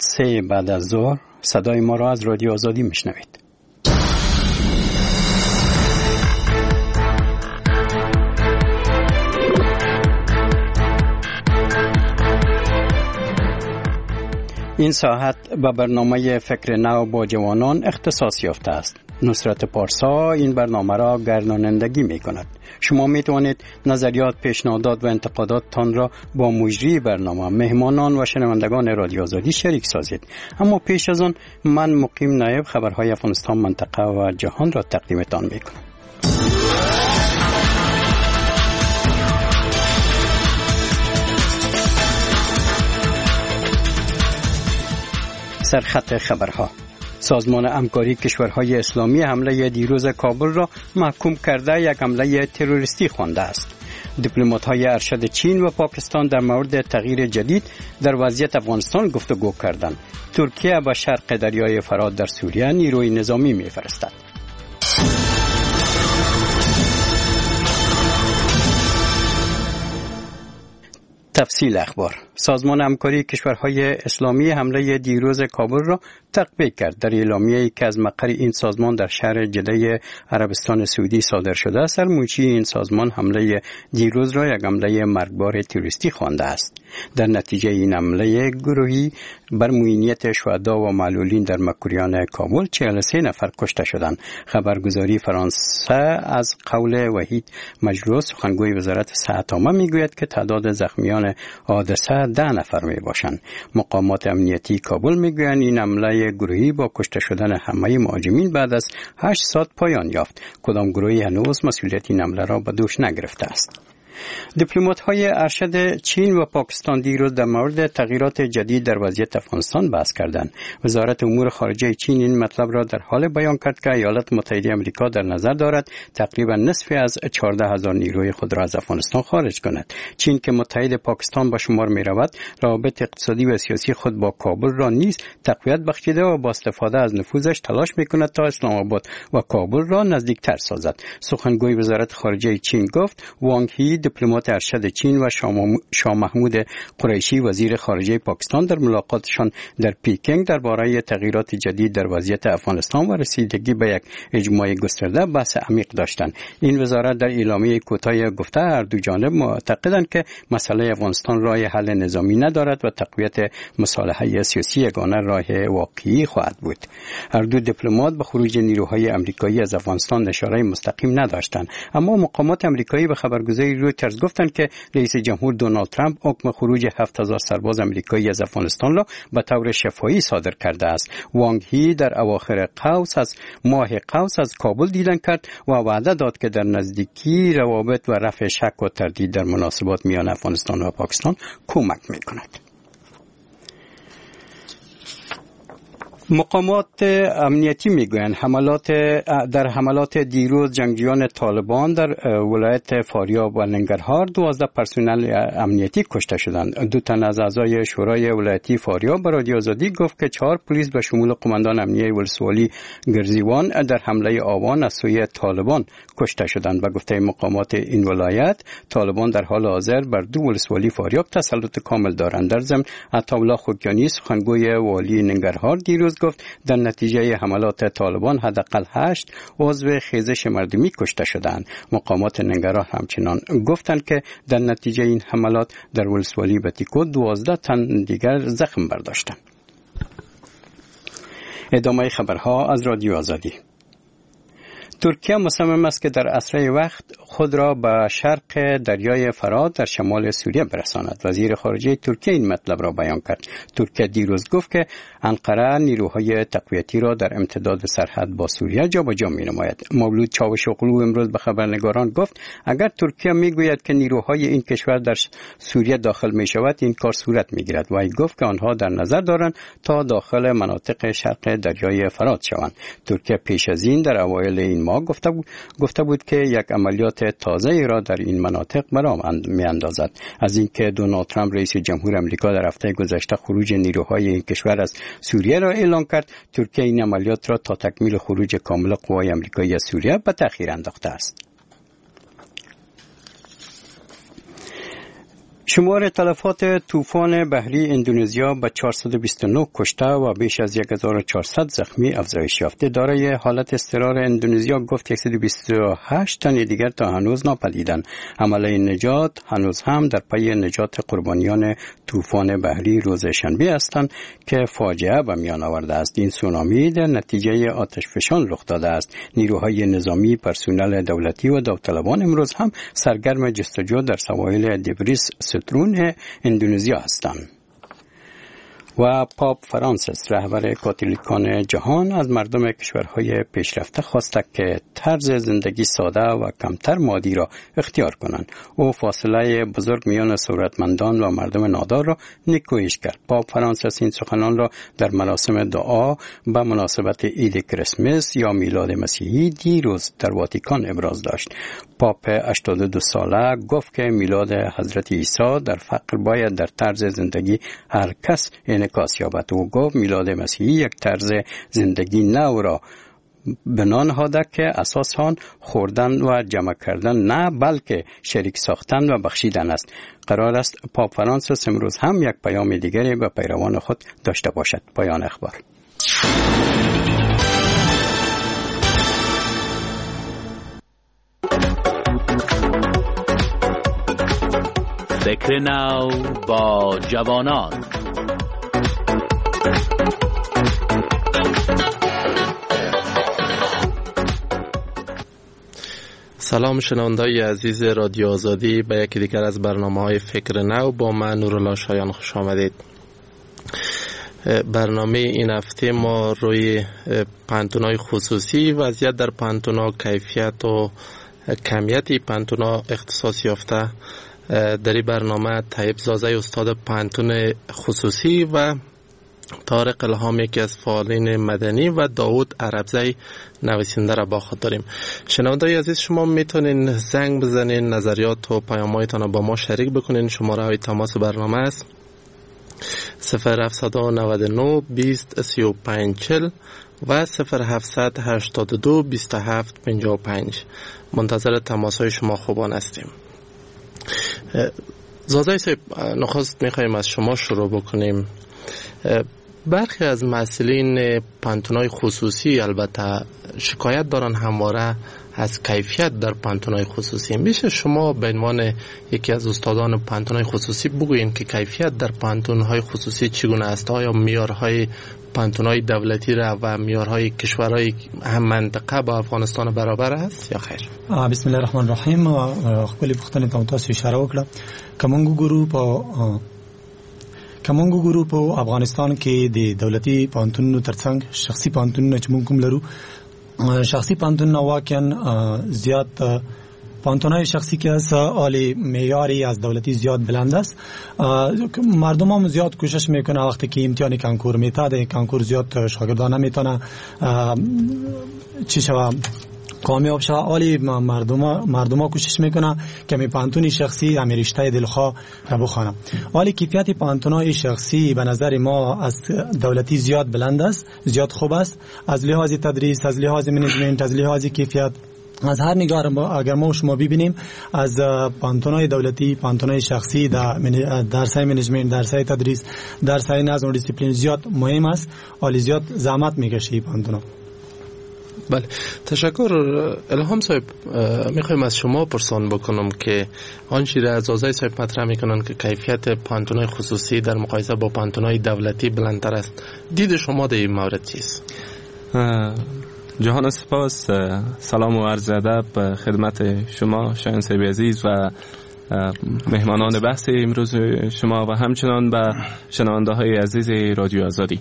ساعت 3 بعد از ظهر صدای ما را از رادیو آزادی میشنوید. این ساعت به برنامه فکر نو با جوانان اختصاص یافته است. نصرت پارسا این برنامه را گردانندگی می کند. شما می توانید نظریات، پیشنهادات و انتقاداتتان را با مجری برنامه، مهمانان و شنوندگان رادیو آزادی شریک سازید. اما پیش از آن من مقیم نایب خبرهای افغانستان، منطقه و جهان را تقدیمتان می کنم. سرخط خبرها: سازمان همکاری کشورهای اسلامی حمله دیروز کابل را محکوم کرده یک حمله تروریستی خوانده است. دیپلمات‌های ارشد چین و پاکستان در مورد تغییر جدید در وضعیت افغانستان گفتگو کردند. ترکیه به شرق دریای فرات در سوریه نیروی نظامی می‌فرستد. تفصیل اخبار: سازمان همکاری کشورهای اسلامی حمله دیروز کابل را تقویت کرد. در اعلامیه‌ای که از مقر این سازمان در شهر جده عربستان سعودی صادر شده است، سرمنشی این سازمان حمله دیروز را یک حمله مرگبار تروریستی خوانده است. در نتیجه این حمله گروهی بر معینیت شهدا و معلولین در مکروریان کابل 43 نفر کشته شدند. خبرگزاری فرانسه از قول وحید مجروح، سخنگوی وزارت صحت عامه، میگوید که تعداد زخمیان حادثه 10 نفر می باشند. مقامات امنیتی کابل میگویند این حمله گروهی با کشته شدن همه مهاجمین بعد از 8 ساعت پایان یافت. کدام گروهی هنوز مسئولیت این حمله را به دوش نگرفته است. دیپلمات‌های ارشد چین و پاکستان دیروز در مورد تغییرات جدید در وضعیت افغانستان بحث کردند. وزارت امور خارجه چین این مطلب را در حال بیان کرد که ایالات متحده آمریکا در نظر دارد تقریبا نصف از 14,000 نیروی خود را از افغانستان خارج کند. چین که متحد پاکستان به شمار می رود، روابط اقتصادی و سیاسی خود با کابل را نیز تقویت بخشیده و با استفاده از نفوذش تلاش می کند تا اسلام آباد و کابل را نزدیکتر سازد. سخنگوی وزارت خارجه چین گفت وانگ هی، دیپلمات ارشد چین، و شاه محمود قریشی، وزیر خارجه پاکستان، در ملاقاتشان در پیکنگ درباره تغییرات جدید در وضعیت افغانستان و رسیدگی به یک اجماع گسترده بحث عمیق داشتند. این وزارت در اعلامیه کوتاه گفته هر دو جانب معتقدند که مسئله افغانستان راه حل نظامی ندارد و تقویت مصالحه سیاسی یگانه راه واقعی خواهد بود. هر دو دیپلمات به خروج نیروهای آمریکایی از افغانستان اشاره مستقیم نداشتند، اما مقامات آمریکایی به خبرگزاری رویترز گفتند که رئیس جمهور دونالد ترامپ حکم خروج 7,000 سرباز آمریکایی از افغانستان را به طور شفاهی صادر کرده است. وانگ هی در اواخر ماه قوس از کابل دیدن کرد و وعده داد که در نزدیکی روابط و رفع شک و تردید در مناسبات میان افغانستان و پاکستان کمک می‌کند. مقامات امنیتی میگویند در حملات دیروز جنگجویان طالبان در ولایت فاریاب و ننگرهار 12 پرسنل امنیتی کشته شدند. 2 تن از اعضای شورای ولایتی فاریاب به رادیو آزادی گفت که 4 پلیس به شمول قماندان امنیه ولسوالی گرزیوان در حمله آوان از سوی طالبان کشته شدند. به گفته مقامات این ولایت، طالبان در حال حاضر بر 2 ولسوالی فاریاب تسلط کامل دارند. در ضمن عطاالله خوکیانی، سخنگوی والی ننگرهار، دیروز گفت در نتیجه حملات طالبان حداقل 8 عضو خیزش مردمی کشته شدند. مقامات ننگرهار همچنان گفتند که در نتیجه این حملات در ولسوالی بتیکو 12 تن دیگر زخم برداشتند. ادامه خبرها از رادیو آزادی. ترکیه مصمم است که در اسرع وقت خود را به شرق دریای فرات در شمال سوریه برساند. وزیر خارجه ترکیه این مطلب را بیان کرد. ترکیه دیروز گفت که انقره نیروهای تقویتی را در امتداد سرحد با سوریه جابجا می‌نماید. مولود چاوشوغلو امروز به خبرنگاران گفت اگر ترکیه میگوید که نیروهای این کشور در سوریه داخل می‌شود، این کار صورت می‌گیرد. و گفت که آنها در نظر دارند تا داخل مناطق شرق دریای فرات شوند. ترکیه پیش از این در اوایل این گفته بود که یک عملیات تازه را در این مناطق برام می‌اندازد. از اینکه دونالد ترامپ رئیس جمهور آمریکا در هفته گذشته خروج نیروهای این کشور از سوریه را اعلام کرد، ترکیه این عملیات را تا تکمیل خروج کامل قوای آمریکایی از سوریه به تأخیر انداخته است. شمار تلفات طوفان بحری اندونزیا به 429 کشته و بیش از 1400 زخمی افزایش یافته. دارای حالت اضطرار اندونزیا گفت 128 تن دیگر تا هنوز ناپدیدند. عمله نجات هنوز هم در پی نجات قربانیان طوفان بحری روز شنبه هستند که فاجعه به میان آورده است. این سونامی در نتیجه آتشفشان رخ داده است. نیروهای نظامی، پرسنل دولتی و داوطلبان امروز هم سرگرم جستجو در سواحل دیبریس سترون اندونزیا هستند. و پاپ فرانسیس رهبر کاتولیکان جهان از مردم کشورهای پیشرفته خواسته که طرز زندگی ساده و کمتر مادی را اختیار کنند. او فاصله بزرگ میان ثروتمندان و مردم نادار را نیکویش کرد. پاپ فرانسیس این سخنان را در مراسم دعا به مناسبت عید کریسمس یا میلاد مسیحی دیروز در واتیکان ابراز داشت. پاپ 82 ساله گفت که میلاد حضرت عیسی در فقر باید در طرز زندگی هر کس انعکاس یابد. او گفت میلاد مسیحی یک طرز زندگی نو را بنا نهاده که اساس آن خوردن و جمع کردن نه بلکه شریک ساختن و بخشیدن است. قرار است پاپ فرانسیس امروز هم یک پیام دیگری به پیروان خود داشته باشد. پایان اخبار. فکر نو با جوانان. سلام شنوندای عزیز رادیو آزادی، به یکی دیگر از برنامه‌های فکر نو با من نورالله شایان خوش آمدید. برنامه این هفته ما روی پانتون‌های خصوصی، وضعیت در پانتون‌ها، کیفیت و کمیت پانتون‌ها اختصاص یافته. در این برنامه طیب زازه استاد پانتون خصوصی و طارق الهام یکی از فعالین مدنی و داود عربزی نویسنده را با خود داریم. شنوندای عزیز، شما میتونین زنگ بزنین، نظریات و پیام‌هایتان را با ما شریک بکنین. شماره های تماس برنامه است 0799 20 35 40 و 0782 27 55. منتظر تماس های شما خوبان هستیم. زازای صاحب، نخست میخواییم از شما شروع بکنیم. برخی از مسئولین پانتون‌های خصوصی البته شکایت دارن همواره از کیفیت در پانتون‌های خصوصی. میشه شما به عنوان یکی از استادان پانتون‌های خصوصی بگویید که کیفیت در پانتون‌های خصوصی چگونه است؟ آیا معیارهای پانتون‌های دولتی را و معیارهای کشورهای هم منطقه با افغانستان برابر است یا خیر؟ بسم الله الرحمن الرحیم. خپل پوښتنې ته تاسو اشاره وکړه. کمونګو ګروپ په افغانستان کې د دولتي پانتونونو ترڅنګ شخصي پانتونونه چې موږ کوم لرو، شخصی پانتون واقعا زیاد پانتونای شخصی که از عالی معیاری از دولتی زیاد بلند است. مردم هم زیاد کوشش میکنه وقتی که امتحان کنکور میتاده، کنکور زیاد شاگردان نمیتونه چی شوه کامیاب شوه. عالی مردم کوشش میکنه که می پانتونی شخصی همین رشته دلخواه بخوانه. عالی کیفیت پانتونای شخصی به نظر ما از دولتی زیاد بلند است، زیاد خوب است، از لحاظ تدریس، از لحاظ منیجمنت، از لحاظ کیفیت، از هر نگاه اگر ما شما ببینیم از پانتونای دولتی، پانتونای شخصی در سای منیجمنت، در سای تدریس، در سای نظم و دیسیپلین زیاد مهم است. عالی زیاد زحمت میکشه پانتونا. بله، تشکر. الهام صاحب، میخوایم از شما پرسان بکنم که آنچه را از آزای صاحب مطرح میکنن که کیفیت پانتونای خصوصی در مقایسه با پانتونای دولتی بلندتر است، دید شما در این مورد چیست؟ جهان سپاس، سلام و عرض ادب خدمت شما شایان صاحب عزیز و مهمانان بحث امروز شما و همچنان به شنونده های عزیز رادیو آزادی.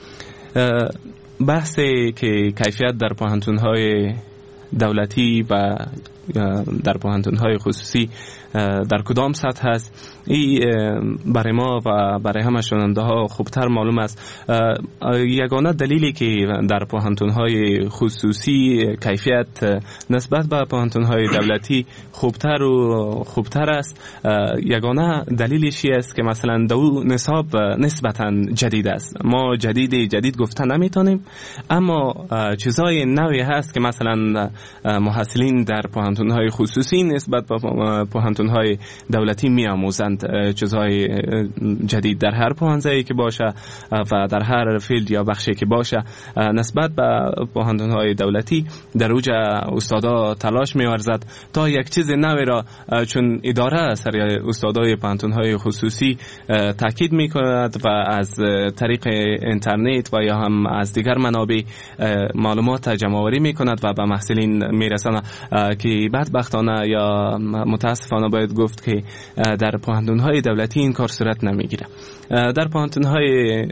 بحثی که کیفیت در پانتون‌های دولتی و در پانتون‌های خصوصی در کدام سطح است، این برای ما و برای همه شنونده‌ها خوبتر معلوم است. یگانه دلیلی که در پانتون‌های خصوصی کیفیت نسبت به پانتون‌های دولتی خوبتر است، یگانه دلیلش است که مثلا دو نصاب نسبتاً جدید است. ما جدید گفته نمیتونیم، اما چیزای نوی هست که مثلا محصلین در پانتون‌های خصوصی نسبت به پانتون‌های دولتی می‌آموزند چیزهای جدید در هر پوهنځایی که باشه و در هر فیلد یا بخشی که باشه. نسبت به پوهنتون‌های دولتی در اوج استادا تلاش می‌ورزد تا یک چیز نوی را، چون اداره سر استادای پوهنتون‌های خصوصی تاکید می‌کند و از طریق اینترنت و یا هم از دیگر منابع معلومات جمع‌آوری می‌کند و به محصلین می‌رساند که بدبختانه یا متاسفانه باید گفت که در پوهنتون‌های دولتی این کار صورت نمی‌گیره. در پوهنتون‌های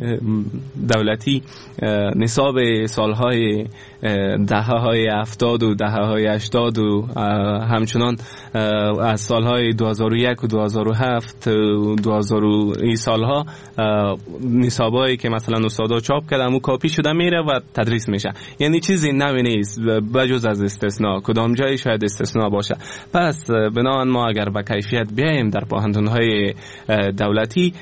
دولتی نصاب سالهای دهه‌های 70 و دهه‌های 80 و همچنان از سالهای 2001 و 2007 و 2000 این سالها نصابایی که مثلا استادا چاپ کردن اون کاپی شده میره و تدریس میشه. یعنی چیزی نوی نیست بجز از استثناء، کدام جایی شاید استثناء باشه. پس بنابراین ما اگر به کیفیت بیایم در پوهنتون‌های دولتی،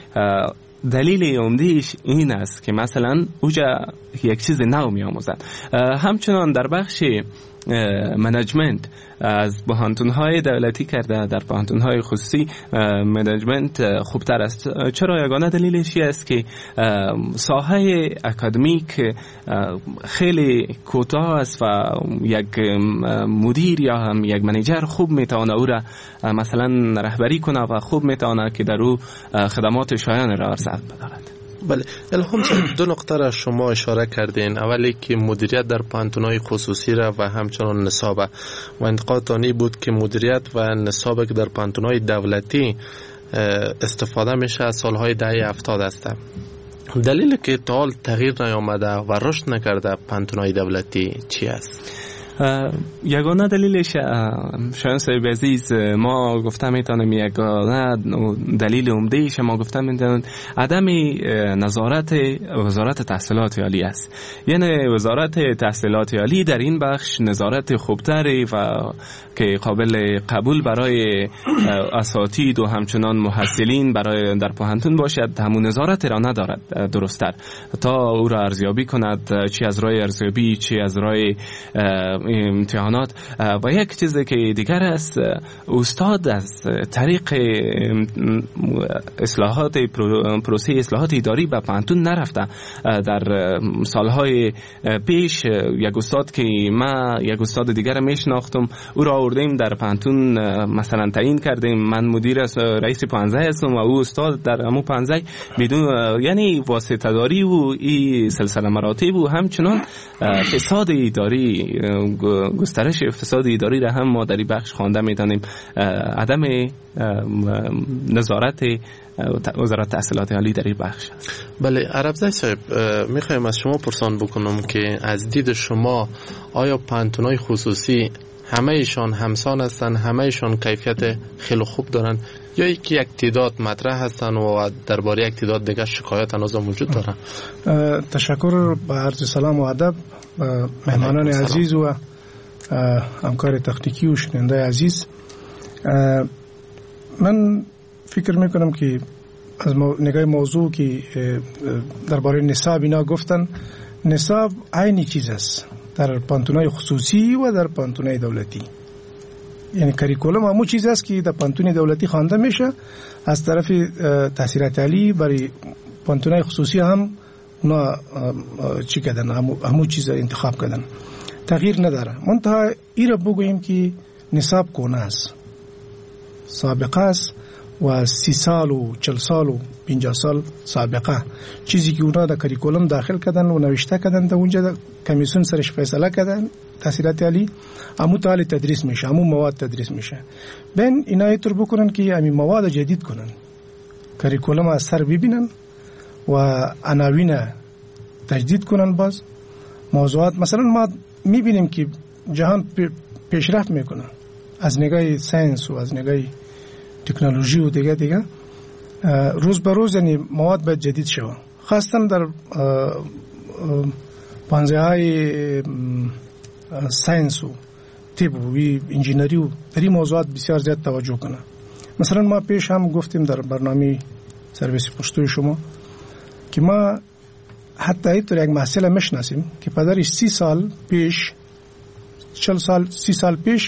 دلیل عمده‌اش این است که مثلا اوجا یک چیز نو می‌آموزند. همچنان در بخش منیجمنت از پوهنتون‌های دولتی کرده در پوهنتون‌های خصوصی منیجمنت خوبتر است. چرا؟ یگانه دلیلش است که ساحه اکادمیک خیلی کوتاه است و یک مدیر یا هم یک منیجر خوب میتونه او را مثلا رهبری کنه و خوب میتونه که در او خدمات شایان را ارزد بدارد. بله، الهام صاحب دو نقطه را شما اشاره کردین. اولی که مدیریت در پوهنتون‌های خصوصی را و همچنان نصاب و انتقادتانی بود که مدیریت و نصاب که در پوهنتون‌های دولتی استفاده میشه از سالهای دهه 70 است. دلیلی که تا حال تغییر نیامده و رشد نکرده پوهنتون‌های دولتی چی است؟ یگانه دلیلش شایان صاحب عزیز ما گفتم میتونم یگانه دلیل عمده‌ایش ما گفتم میتونم عدم نظارت وزارت تحصیلات عالی است. یعنی وزارت تحصیلات عالی در این بخش نظارت خوبتری و که قابل قبول برای اساتید و همچنان محصلین برای در پوهنتون باشد، همون نظارت را ندارد درست‌تر تا او را ارزیابی کند، چی از راه ارزیابی چی از راه امتحانات. و یک چیزی که دیگر است، استاد از طریق اصلاحات پروسه اصلاحات اداری به پوهنتون نرفته. در سالهای پیش یک استاد که ما یک استاد دیگر میشناختم او را آوردیم در پوهنتون مثلا تعیین کردیم، من مدیر رئیس پوهنځای هستم و او استاد در همون پوهنځای، بدون یعنی واسطه داری و این سلسله مراتب و همچنان فساد اداری، گسترش فساد اداری را هم ما در این بخش خوانده می‌دانیم. عدم نظارت وزارت تحصیلات عالی در این بخش. بله، عربزی صاحب میخوایم از شما پرسان بکنم که از دید شما آیا پوهنتون‌های خصوصی همه ایشان همسان هستند، همه ایشان کیفیت خیلی خوب دارن، یا یک تعداد مطرح هستن و درباره یک تعداد دیگه شکایت هنوز موجود دارن؟ تشکر با عرض سلام و ادب مهمانان عزیز و همکار تکنیکی و شنونده عزیز. من فکر میکنم که از نگاه موضوع که درباره نصاب اینا گفتن، نصاب عینی چیز است در پوهنتون‌های خصوصی و در پوهنتون‌های دولتی. یعنی کریکولم همون چیز است که در پوهنتون دولتی خوانده میشه، از طرف تحصیلات عالی برای پوهنتون‌های خصوصی هم اونا چی کردن، همون چیز انتخاب کردن، تغییر نداره. منتها این را بگوییم که نصاب کونه است، سابقه است و 30 سال و 40 سال و 50 سال سابقه، چیزی که اونا در کریکولم داخل کردن و نوشته کردن، در اونجا کمیسیون سرش فیصله کردن تحصیلات عالی، همون تعالی تدریس میشه، همون مواد تدریس میشه. بین اینا اینطور بکنن که همین مواد جدید کنن، کریکولم از سر ببینن و عناوین تجدید کنن. باز موضوعات مثلا ما میبینیم که جهان پیشرفت میکنه از نگاه ساینس و از نگاه تکنولوژی و دیگه روز به روز، یعنی مواد باید جدید شود، خاصتا در پوهنځی‌های ساینس و طب و انجینری و در این موضوعات بسیار زیاد توجه کنه. مثلا ما پیش هم گفتیم در برنامه سرویس پشتوی شما که ما حتی اینطور یک محصل میشناسیم که پدرش 30 سال پیش 40 سال 30 سال پیش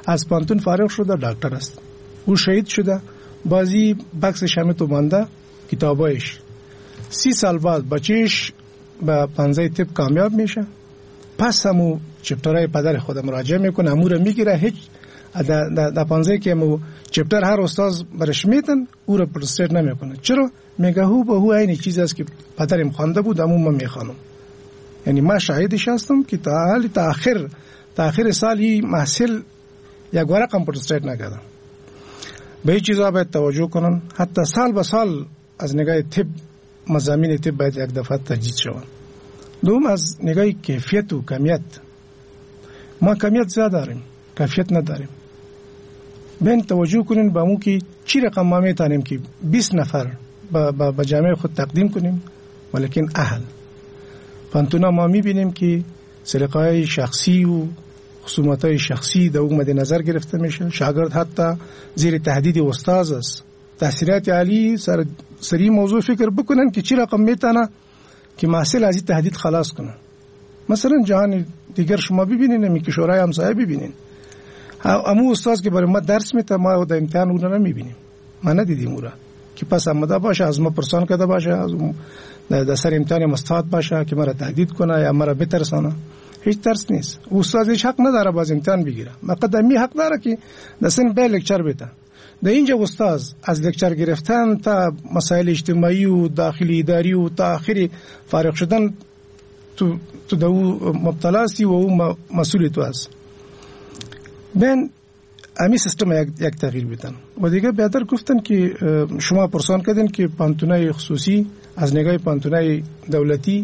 از پانتون فارغ شده دکتر است، او شهید شده، بازی بکسش همه تو مانده کتابایش. 30 سال بعد بچهش به پنزه طب کامیاب میشه، پس همو چپترهای پدر خود مراجعه میکنه، همو رو میگیره، هیچ در پنزه که همو چپتر هر استاز برش میتن او رو پرستریت نمیکنه. چرا؟ میگه هو به هو اینی چیز است که پدرم خوانده بود همو من میخوانم. یعنی من شاهدش هستم که تا آخر سالی محصل یک ورقم پرستریت نکردم. به این چیزا باید توجه کنن، حتی سال به سال از نگاه طب مضامین طب باید یک دفعه تجدید شوند. دوم از نگاه کیفیت و کمیت، ما کمیت زیاد داریم، کیفیت نداریم. بین توجه کنین به مو که چی رقم ما میتونیم که 20 نفر به جامعه خود تقدیم کنیم ولیکن اهل. پانتونا ما میبینیم که سلیقه‌های شخصی و خصومت‌های شخصی در او مد نظر گرفته میشه. شاگرد حتی زیر تهدید استاد است. تحصیلات عالی سری موضوع فکر بکنن که چی رقم میتونه که محصل از این تهدید خلاص کنه. مثلا جهان دیگر شما ببینین، می که شورای همسایه ببینین، امو استاد که برای ما درس میده ما در امتحان اون رو نمیبینیم، ما ندیدیم اون را که پس آمده باشه از ما پرسان کرده باشه، از در سر امتحان استاد باشه که مرا تهدید کنه یا مرا بترسانه. هیچ ترس نیست. استاد هیچ حق نداره باز امتحان بگیره، مقدمی حق داره که در سن به لکچر بده. در اینجا استاد از لکچر گرفتن تا مسائل اجتماعی و داخلی اداری و تا آخری فارغ شدن تو دو مبتلاسی و او مسئول تو است. بین امی سیستم یک تغییر بدن. و دیگه بهتر گفتن که شما پرسان کردین که پانتونای خصوصی از نگاه پانتونای دولتی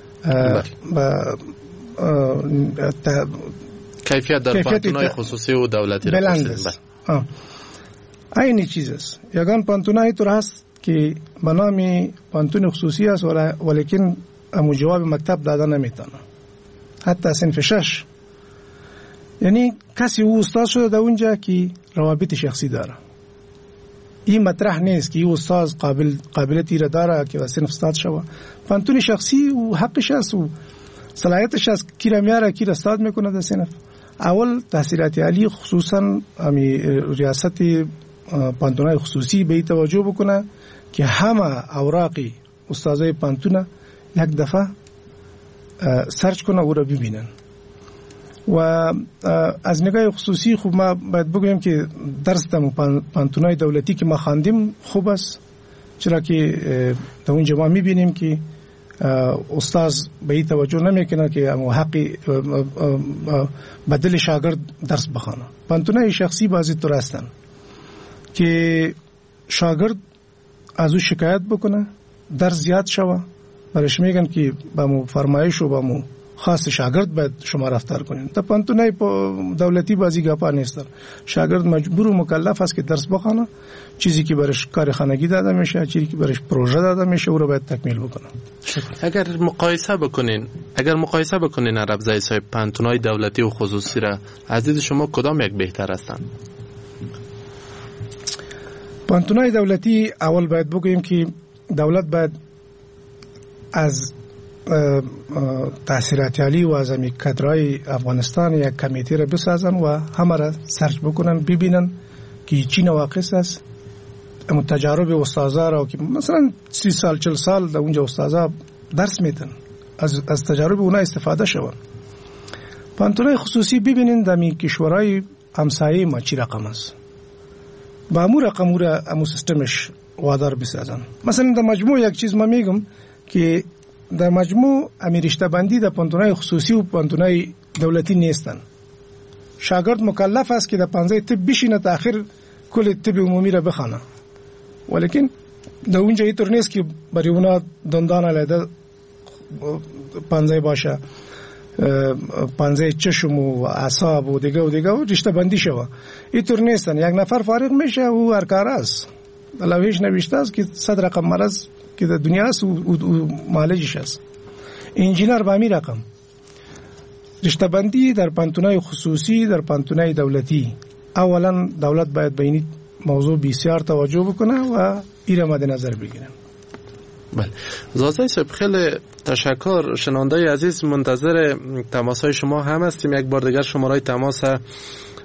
کیفیت در پانتونای خصوصی و دولتی را پرسیدن. اینی چیز است. یگان پانتونای تو هست که به نام پانتون خصوصی است ولیکن امو جواب مکتب داده نمیتونه، حتی صنف 6. یعنی کسی او استاد شده در اونجا که روابط شخصی داره. این مطرح نیست که این استاد قابلیتی را داره که صنف استاد شوه. پانتون شخصی و حقش است و صلاحیتش است کی را میاره کی را استاد میکنه در صنف. اول تحصیلات عالی خصوصا امی ریاست پانتونای خصوصی به توجه بکنه که همه اوراقی استادای پانتونه یک دفعه سرچ کنه او را ببینن. و از نگاه خصوصی خوب ما باید بگویم که درس در پانتونای دولتی که ما خواندیم خوب است، چرا که در اونجا ما میبینیم که استاد به این توجه نمیکنه که حقی بدل شاگرد درس بخونه. پانتونای شخصی بعضی طور هستن که شاگرد از او شکایت بکنه، درس زیاد شوه، برش میگن که با مو فرمایش و با مو خاص شاگرد باید شما رفتار کنین. تا پانتونای دولتی بازی گپا نیستن. شاگرد مجبور و مکلف است که درس بخونه، چیزی که برش کار خانگی داده میشه، چیزی که برش پروژه داده میشه او رو باید تکمیل بکنه. اگر مقایسه بکنین عرب زای صاحب پانتونای دولتی و خصوصی را از دید شما کدام یک بهتر هستند؟ پانتونای دولتی اول باید بگوییم که دولت باید از تحصیلات عالی و از امی کادرهای افغانستان یک کمیته را بسازن و همه را سرچ بکنن، ببینن که چی نواقص است. اما تجارب استادا را که مثلا 30 سال 40 سال در اونجا استادا درس میتن، از تجارب اونا استفاده شون. پانتونای خصوصی ببینین در می کشورهای همسایه ما چی رقم است، با امو رقم را امو سیستمش وادار بسازن. مثلا در مجموع یک چیز ما میگم که در مجموع امی رشته بندی در پانتونای خصوصی و پانتونای دولتی نیستن. شاگرد مکلف است که در پانزه طب بشینه تا آخر کل طب عمومی را بخونه، ولیکن در اونجا اینطور نیست که برای اونا دندان علیده پانزه باشه، پانزه چشم و اعصاب و دیگه و رشته بندی شوه. اینطور نیستن. یک نفر فارغ میشه و هر کار است. لوحش نوشته است که 100 رقم مرض که در دنیا است و معالجش است. انجینر با می رقم. رشته بندی در پانتونای خصوصی، در پانتونای دولتی، اولا دولت باید به این موضوع بسیار توجه بکنه و این مد نظر بگیرن. بله. زازای صاحب خیلی تشکر. شنونده عزیز منتظر تماس های شما هم هستیم. یک بار دیگر شماره تماس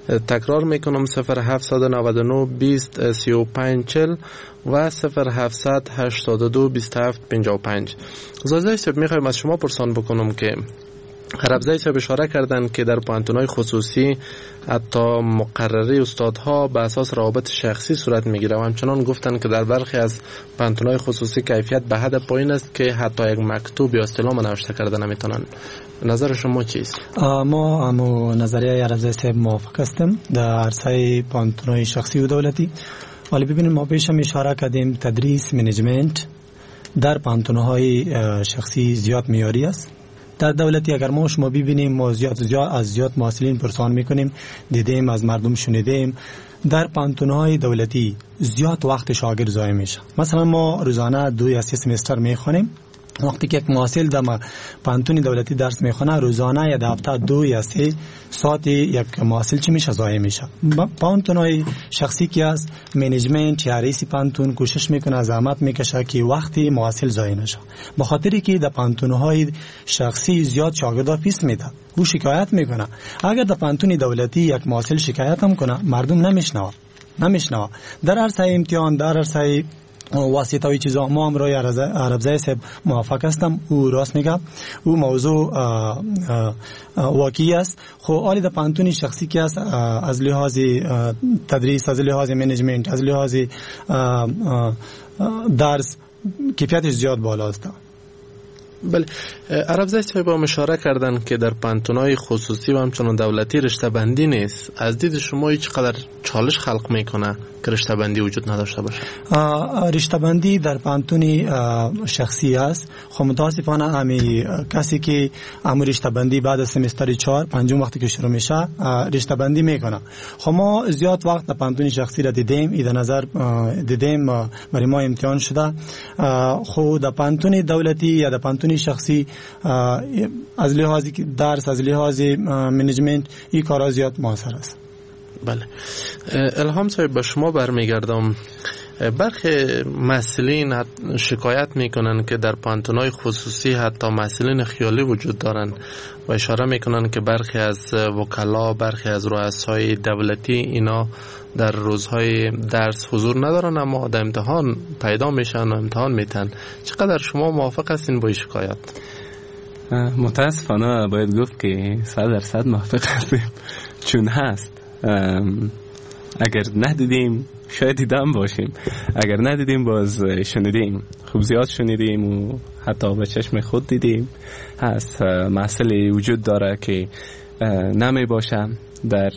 تکرار میکنم 0799 20 35 40 و 0700 82 27 55. زازای صاحب میخوایم از شما پرسان بکنم که عربزای صاحب اشاره کردن که در پانتونای خصوصی حتی مقرری استادها به اساس روابط شخصی صورت میگیره و همچنان گفتن که در برخی از پانتونای خصوصی کیفیت به حد پایین است که حتی یک مکتوب یا استلام نوشته کرده نمیتونن. نظر شما چیست؟ ما نظریه عربزای صاحب موافق هستیم در عرصه پانتونای شخصی و دولتی. ولی ببینیم ما پیش هم اشاره کردیم تدریس منیجمنت در پانتونهای شخصی زیاد معیاری است. در دولتی اگر ما شما ببینیم ما زیاد محصلین پرسان میکنیم، دیدیم از مردم شنیدیم در پانتونهای دولتی زیاد وقت شاگرد ضایع میشه. مثلا ما روزانه 2 یا 3 سمستر میخونیم، وقتی که یک محصل در پانتون دولتی درس میخونه روزانه یا در هفته 2 یا 3 ساعت یک محصل چی میشه ضایع میشه. پانتونهای شخصی که از منیجمنت یا رئیس پانتون کوشش میکنه زحمت میکشه که وقتی محصل ضایع نشه، به خاطری که در پانتونهای شخصی زیاد شاگردا فیس میده، او شکایت میکنه. اگر در پانتون دولتی یک محصل شکایت هم کنه مردم نمیشنوه. در عرصه امتحان، در عرصه واسطه و چیزا ما هم روی عربزای صاحب موافق هستم. او راست میگه، او موضوع واقعی است. خب حالی در پانتون شخصی که است از لحاظ تدریس، از لحاظ منیجمنت، از لحاظ درس کیفیتش زیاد بالا است. بله، عربزای صاحب هم اشاره کردن که در پانتونای خصوصی و همچنان دولتی رشته بندی نیست. از دید شما هیچ قدر چالش خلق میکنه که رشته بندی وجود نداشته باشه؟ رشته بندی در پانتون شخصی است. خب متاسفانه همی کسی که رشته بندی بعد از سمستر 4 5 وقتی که شروع میشه رشته بندی میکنه. خب ما زیاد وقت در پانتون شخصی را دیدیم، ایده نظر دیدیم، برای ما امتحان شده. خب در پانتون دولتی یا در پانتون شخصی از لحاظ درس، از لحاظ منیجمنت این کارا زیاد موثر است. بله، الهام صاحب به شما برمیگردم. برخی مسئولین شکایت میکنن که در پانتونای خصوصی حتی مسئولین خیالی وجود دارن و اشاره میکنن که برخی از وکلا، برخی از رؤسای دولتی اینا در روزهای درس حضور ندارن اما در امتحان پیدا میشن و امتحان میتن. چقدر شما موافق هستین با این شکایت؟ متاسفانه باید گفت که 100% موافق هستیم، چون هست. اگر ندیدیم شاید دیدم باشیم، اگر ندیدیم باز شنیدیم. خوب زیاد شنیدیم و حتی به چشم خود دیدیم. هست مسئله وجود داره که نمی باشه در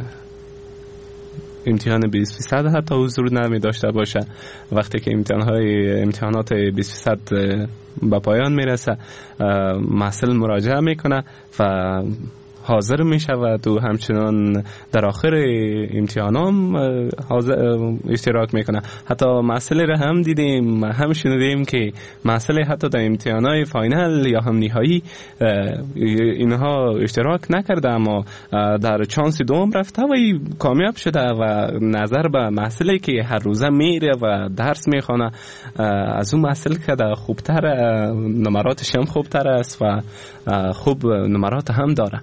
امتحان 20% حتی حضور نمی داشته باشه. وقتی که امتحانات 20% به پایان میرسه مسئله مراجعه میکنه و حاضر می شود و همچنان در آخر امتحانام اشتراک می کنه. حتی مسئله را هم دیدیم، هم شنیدیم که مسئله حتی در امتحانات فاینل یا هم نهایی اینها اشتراک نکرده اما در چانس دوم رفته و کامیاب شده و نظر به مسئله که هر روزه میره و درس میخونه از اون مسئله که در خوبتر نمراتش هم خوبتر است و خوب نمرات هم داره.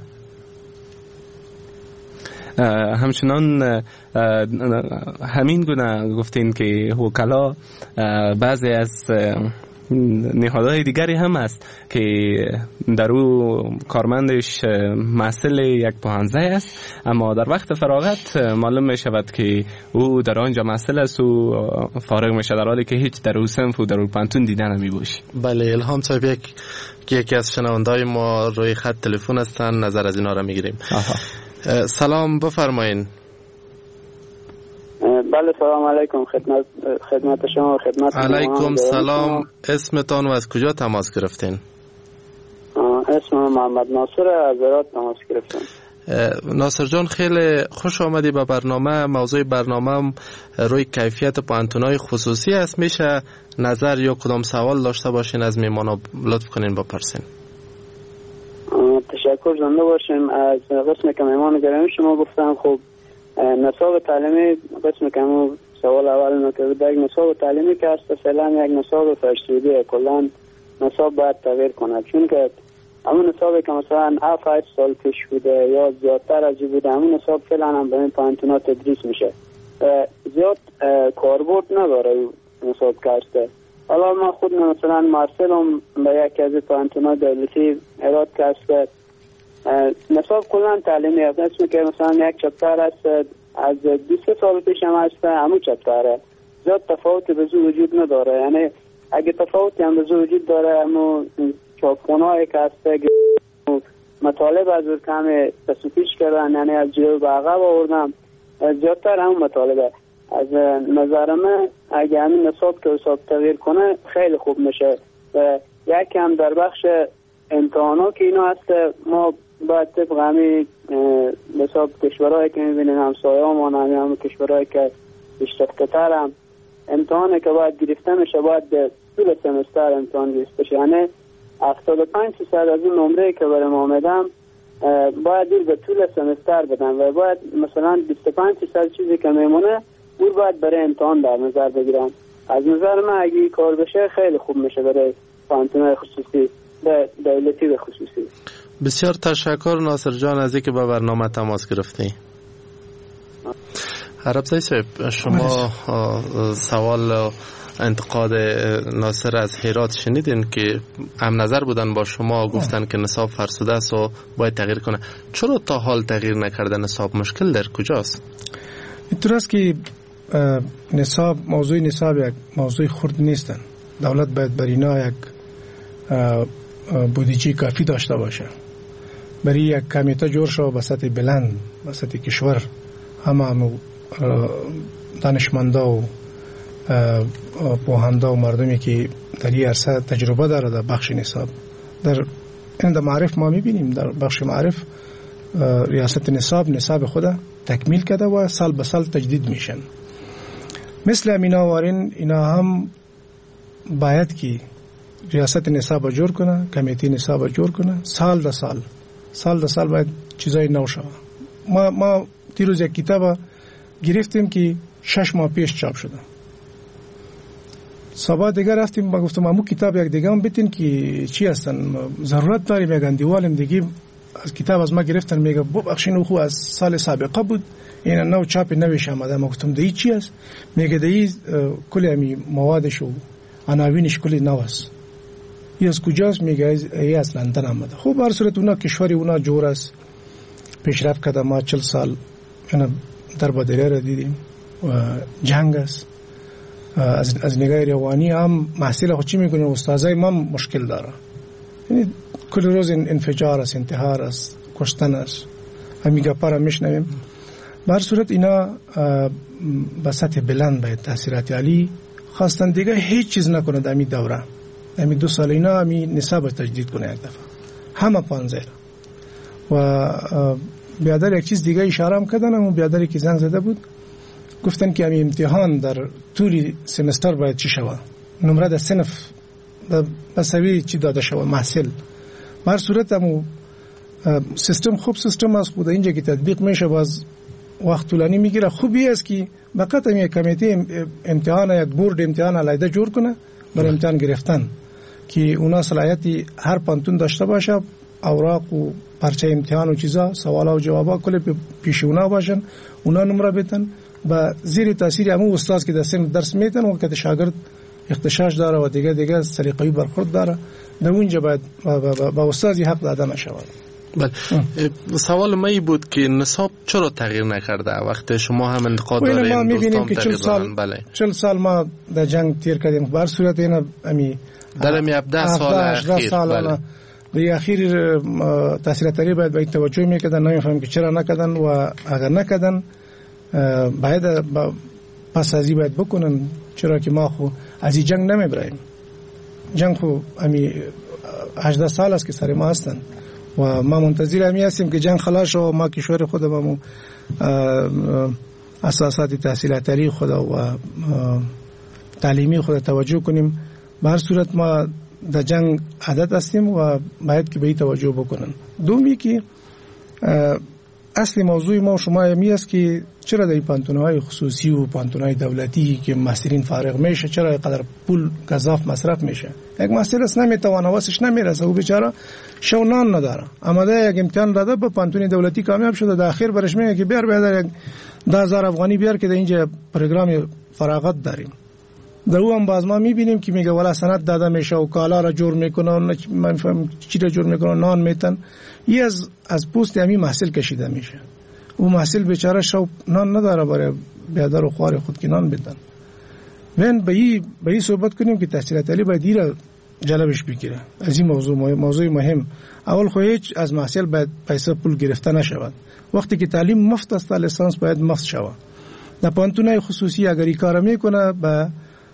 همچنان همین گونه گفتین که وکلا بعضی از نهادهای دیگری هم است که در او کارمندش مسئله یک پوهنده است اما در وقت فراغت معلوم می شود که او در آنجا مسئله است و فارغ می شود در حالی که هیچ در او صنف و در او پانتون دیدن نمی باشی. بله، الهام صاحب یکی از شنوندهای ما روی خط تلفن هستن، نظر از اینا را می گیریم. سلام، بفرمایین. بله، سلام علیکم. خدمت شما و خدمت علیکم سلام. اسمتان و از کجا تماس گرفتین؟ اسم محمد ناصر از هرات تماس گرفتم. ناصر جان، خیلی خوش آمدی به برنامه. موضوع برنامه روی کیفیت پانتونای خصوصی است. میشه نظر یا کدام سوال داشته باشین از میمانا لطف کنین بپرسین. تشکر، زنده باشیم. از قسم که میمان گرامی شما گفتم خب نصاب تعلیمی قسم که سوال اول نکته در نصاب تعلیمی که است فعلا یک نصاب فرسودی کلان نصاب باید تغییر کنه چون که همون نصابی که مثلا 7-8 سال پیش بوده یا زیادتر از این بوده، همون نصاب فعلا هم به این پانتونا تدریس میشه. زیاد کاربرد نداره نصاب کشته. حالا ما خود مثلا مارسل هم به یکی از پانتونا دولتی ایراد کشته. نصاب کلان تعلیمی اسم که مثلا یک چپتر است از 2 سال پیش هم هست، همون چپتره. زیاد تفاوت به زو وجود نداره. یعنی اگه تفاوتی هم به زو وجود داره، همون چاپخونه‌ای که هست مطالب از کم تصفیش کردن، یعنی از جلو به عقب آوردم، زیادتر همون مطالبه. از نظر من اگه همین نصاب که حساب تغییر کنه خیلی خوب میشه. و یکی هم در بخش امتحانا که اینا هست، ما باید طبق همین حساب کشورهایی که میبینیم همسایه همون همون کشورهایی که اشتفتر هم امتحانی که باید گرفته میشه باید طول سمستر امتحان گرفته شه. یعنی 75% از این نمره که برام آمدم باید دیر به طول سمستر بدن و باید مثلا 25% چیزی که میمونه اون باید برای امتحان در نظر بگیرن. از نظر من اگه کار بشه خیلی خوب میشه برای پانتونای خصوصی به دولتی به خصوصی. بسیار تشکر ناصر جان از اینکه با برنامه تماس گرفتی. عربزی صاحب، شما سوال انتقاد ناصر از هرات شنیدین که هم نظر بودن با شما، گفتن که نصاب فرسوده است و باید تغییر کنه. چرا تا حال تغییر نکرده نصاب؟ مشکل در کجاست؟ اینطور است که نصاب، موضوع نصاب یک موضوع خرد نیستن. دولت باید بر اینا یک بودجه کافی داشته باشه. برای یک کمیته جور شو به سطح بلند، به سطح کشور، همه دانشمندا و پوهندا و مردمی که در این عرصه تجربه داره در بخش نصاب، در معرف ما میبینیم در بخش معرف ریاست نصاب خود تکمیل کرده و سال به سال تجدید میشن. مثل امینا وارین اینا هم باید که ریاست نصاب جور کنه، کمیته نصاب جور کنه، سال در سال باید چیزای نو شوه. ما دیروز یک کتاب گرفتیم که 6 ماه پیش چاپ شده. صبح دیگر رفتیم، ما گفتم امو کتاب یک دیگه هم بتین که چی هستن، ضرورت داریم یک اندیوالم دیگه از کتاب از ما گرفتن، میگه ببخشین او از سال سابقه بود، این نو چاپ نویش آمده. ما گفتم دی چی است؟ میگه دی کل امی موادش و عناوینش کلی نو است. این از کجاست؟ میگه ای از لندن آمده. خب هر صورت اونا کشوری اونا جور است، پیشرفت کرده. ما 40 سال در بدره را دیدیم و جنگ است. از نگاه روانی هم محصول خود چی میکنه؟ استادای ما مشکل داره. یعنی کل روز انفجار است، انتحار است، کشتن است. همین گپا را میشنویم. به هر صورت اینا به سطح بلند باید تاثیرات عالی خواستن دیگه هیچ چیز نکنه در این دوره. همین 2 سال اینا همین نصاب تجدید کنه یک دفعه. همه 15 و بیادر یک چیز دیگه اشاره هم کردن. همون بیادری که زنگ زده بود گفتن که همین امتحان در طول سمستر باید چی شوه، نمره در صنف بسوی چی داده شوه محصول. هر صورت همون سیستم خوب سیستم است بود، اینجا که تطبیق میشه باز وقت طولانی میگیره. خوبی است که فقط یک کمیته امتحان، یک بورد امتحان علیحده جور کنه برای امتحان گرفتن که اونا صلاحیتی هر پانتون داشته باشه، اوراق و پرچه امتحان و چیزا، سوالا و جوابا کل پیش اونا باشن، اونا نمره بدن و زیر تاثیر همون استاد که درس میدن و که شاگرد اختشاش داره و دیگه سلیقه‌ای برخورد داره، در اونجا باید با استاد حق داده نشود. بله. سوال ما ای بود که نصاب چرا تغییر نکرده وقتی شما هم انتقاد دارین؟ ما می‌بینیم که 40 سال ما در جنگ تیر کردیم. به هر صورت اینا در 17 سال اخیر بله. در اخیر تاثیراتری باید به توجه میکردن. نمیفهم که چرا نکردن و اگر نکردن باید پس ازی باید بکنن. چرا که ما خو از این جنگ نمیبریم. جنگ خو همی 18 سال است که سر ما هستن و ما منتظر همی هستیم که جنگ خلاص شه و ما کشور خودمون اساسات تحصیلاتی خود و تعلیمی خود توجه کنیم. به هر صورت ما در جنگ عادت هستیم و باید که به این توجه بکنن. دومی که اصل موضوع ما شما می است که چرا در پانتون‌های خصوصی و پانتون‌های دولتی که محصلین فارغ میشه چرا اینقدر پول گزاف مصرف میشه؟ یک محصل است نمیتونه واسش نمیرسه، او بیچاره شو نان نداره، آمده یک امتحان داده به پانتون دولتی کامیاب شده، در اخر برش میگه که بیار یک 10,000 افغانی بیار که در اینجا پروگرام فراغت داریم. در او هم باز ما میبینیم که میگه والا سند داده میشه و کالا را جور میکنه و نمیفهم چی را جور میکنه، نان میتن. یه از پوست همین محصل کشیده میشه. او محصل بیچاره شو نان نداره برای بیادر و خوار خود که نان بدن. من به این صحبت کنیم که تحصیلات عالی باید دیره جلبش بگیره. از این موضوع مهم. اول خو هیچ از محصل باید پیسه پول گرفته نشود. وقتی که تعلیم مفت است لیسانس باید مفت شود. در پانتونای خصوصی اگر این کار میکنه به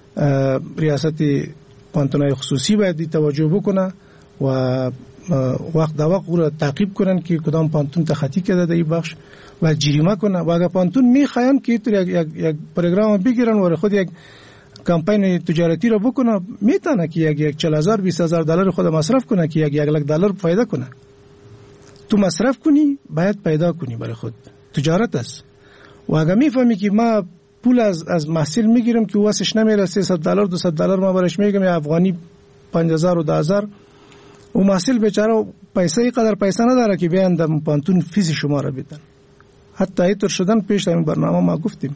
ریاست پانتونای خصوصی باید توجه بکنه و وقت در وقت او را تعقیب کنن که کدام پانتون تخطی کرده در این بخش و جریمه کنه. و اگر پانتون میخواین که یک پروگرام بگیرن و خود یک کمپین تجارتی را بکنه، میتونه که یک 40,000 20,000 دلار خود مصرف کنه که یک لک دلار فایده کنه. تو مصرف کنی باید پیدا کنی برای خود، تجارت است. و اگر میفهمی که ما پول از محصل میگیرم که واسش نمیرسه 100 دلار 200 دلار ما برش میگم یا افغانی 5,000 و 10,000، و محصل بیچاره پیسه اینقدر پیسه نداره که بیان در پانتون فیس شما را بدن. حتی اینطور شدن پیش در این برنامه ما گفتیم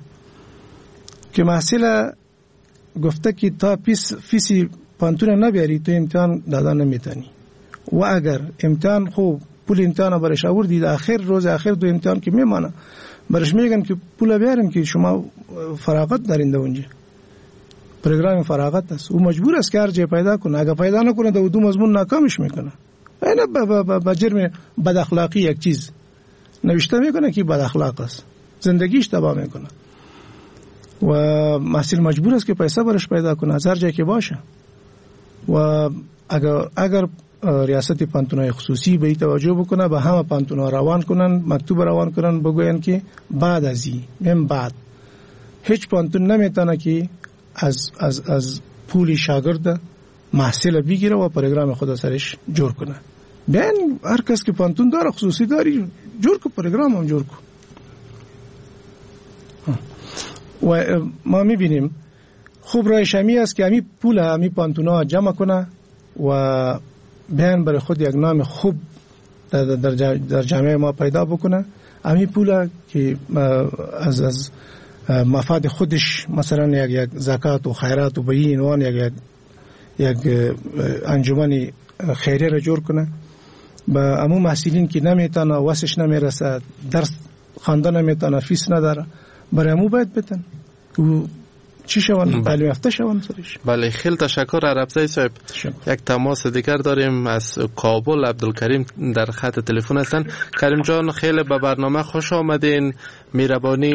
که محصل گفته که تا فیس پانتون نبیاری تو امتحان دادن نمیتونی. و اگر امتحان خوب پول امتحان برش آوردی در آخر روز آخر دو امتحان که میمانه برش میگن که پول بیاریم که شما فراغت دارین در اونجا، پروگرام فراغت است. او مجبور است که هر جای پیدا کنه. اگر پیدا نکنه در دو مضمون ناکامش میکنه. اینا با جرم بد اخلاقی یک چیز نوشته میکنه که بد اخلاق است، زندگیش تباه میکنه. و محصل مجبور است که پیسه برش پیدا کنه از هر جای که باشه. و اگر ریاست پانتونای خصوصی به این توجه بکنه به همه پانتونا روان کنن، مکتوب روان کنن، بگوین که بعد از این بعد هیچ پانتون نمیتونه که از پول شاگرد محصل بگیره و پروگرام خود سرش جور کنه. بیان هر کس که پانتون داره خصوصی داری جور کو، پروگرام هم جور کو. و ما میبینیم خوب رایش همی است که همی پول همی پانتونا جمع کنه و بیان برای خود یک نام خوب در جامعه ما پیدا بکنه. همی پول که از مفاد خودش مثلا یک زکات و خیرات و به این عنوان یک انجمن خیریه را جور کنه. با عموم محصلین که نمیتونه واسش نمیرسه، درس خوانده نمیتونه، فیس نداره، برای عموم باید بتن او چی شوان تعلیم یافته شوان سرش. بله خیلی تشکر عربزی صاحب. یک تماس دیگر داریم از کابل. عبدالکریم در خط تلفن هستن. کریم جان خیلی به برنامه خوش آمدین. میربانی.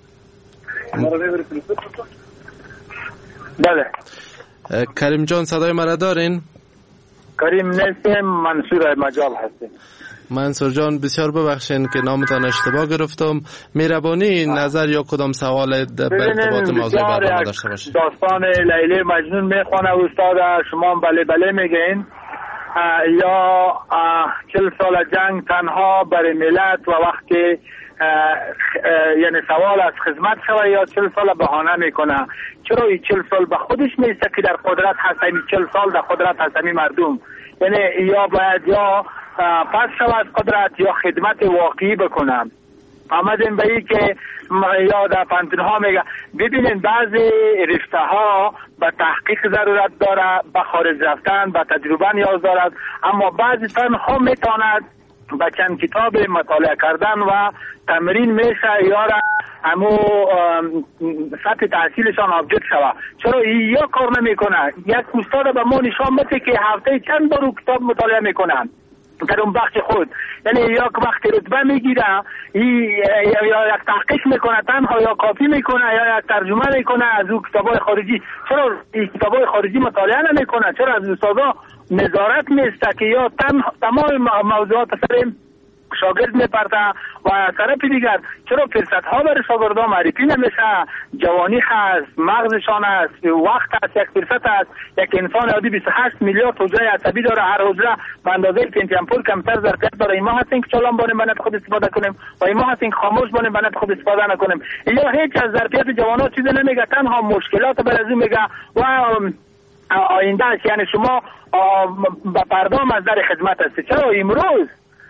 بله کریم جان صدای مرا دارین؟ کریم نیستم، منصور مجال هستیم. منصور جان بسیار ببخشین که نامتان اشتباه گرفتم. میربانی نظر یا کدام سوال به ارتباط موضوع برنامه داشته باشید؟ داستان لیلی مجنون میخونه استاد، شما بله بله میگین، یا 40 سال جنگ تنها برای ملت و وقتی یعنی سوال از خدمت شوه یا 40 سال بهانه میکنه. چرا این 40 سال به خودش میسته که در قدرت هست، این 40 سال در قدرت هست مردم، یعنی یا باید یا پس شو از قدرت یا خدمت واقعی بکنم. آمدیم به این که یا در پانتون ها میگه ببینین بعضی رشته ها به تحقیق ضرورت داره، به خارج رفتن به تجربه نیاز دارد، اما بعضی تنها میتواند با چند کتاب مطالعه کردن و تمرین میشه یا همو سطح تحصیلشان افزود شوه. چرا یا کار نمیکنه؟ یک استاد به ما نشان بده که هفته چند بار کتاب مطالعه میکنن در اون بخش خود، یعنی یک وقت رتبه میگیره یا یک تحقیق میکنه تنها یا کاپی میکنه یا یک ترجمه میکنه از اون کتابای خارجی. چرا این کتابای خارجی مطالعه نمیکنه؟ چرا از استادا نظارت نیست که یا تمام موضوعات سر شاگرد میپرته و طرف دیگر چرا فرصت ها برای شاگردان معرفی نمیشه؟ جوانی هست، مغزشان است، وقت است، یک فرصت است. یک انسان عادی 28 میلیارد حجره عصبی داره، هر حجره به اندازه پنتیم پور کمتر ظرفیت داره. این ما هستیم که چالان بانیم بنت خود استفاده کنیم و این ما هستیم که خاموش بانیم بنت خود استفاده نکنیم. یا هیچ از ظرفیت جوانان چیزی نمیگه، تنها مشکلات بر از میگه و آینده است. یعنی شما به پردام از در خدمت هستی. چرا امروز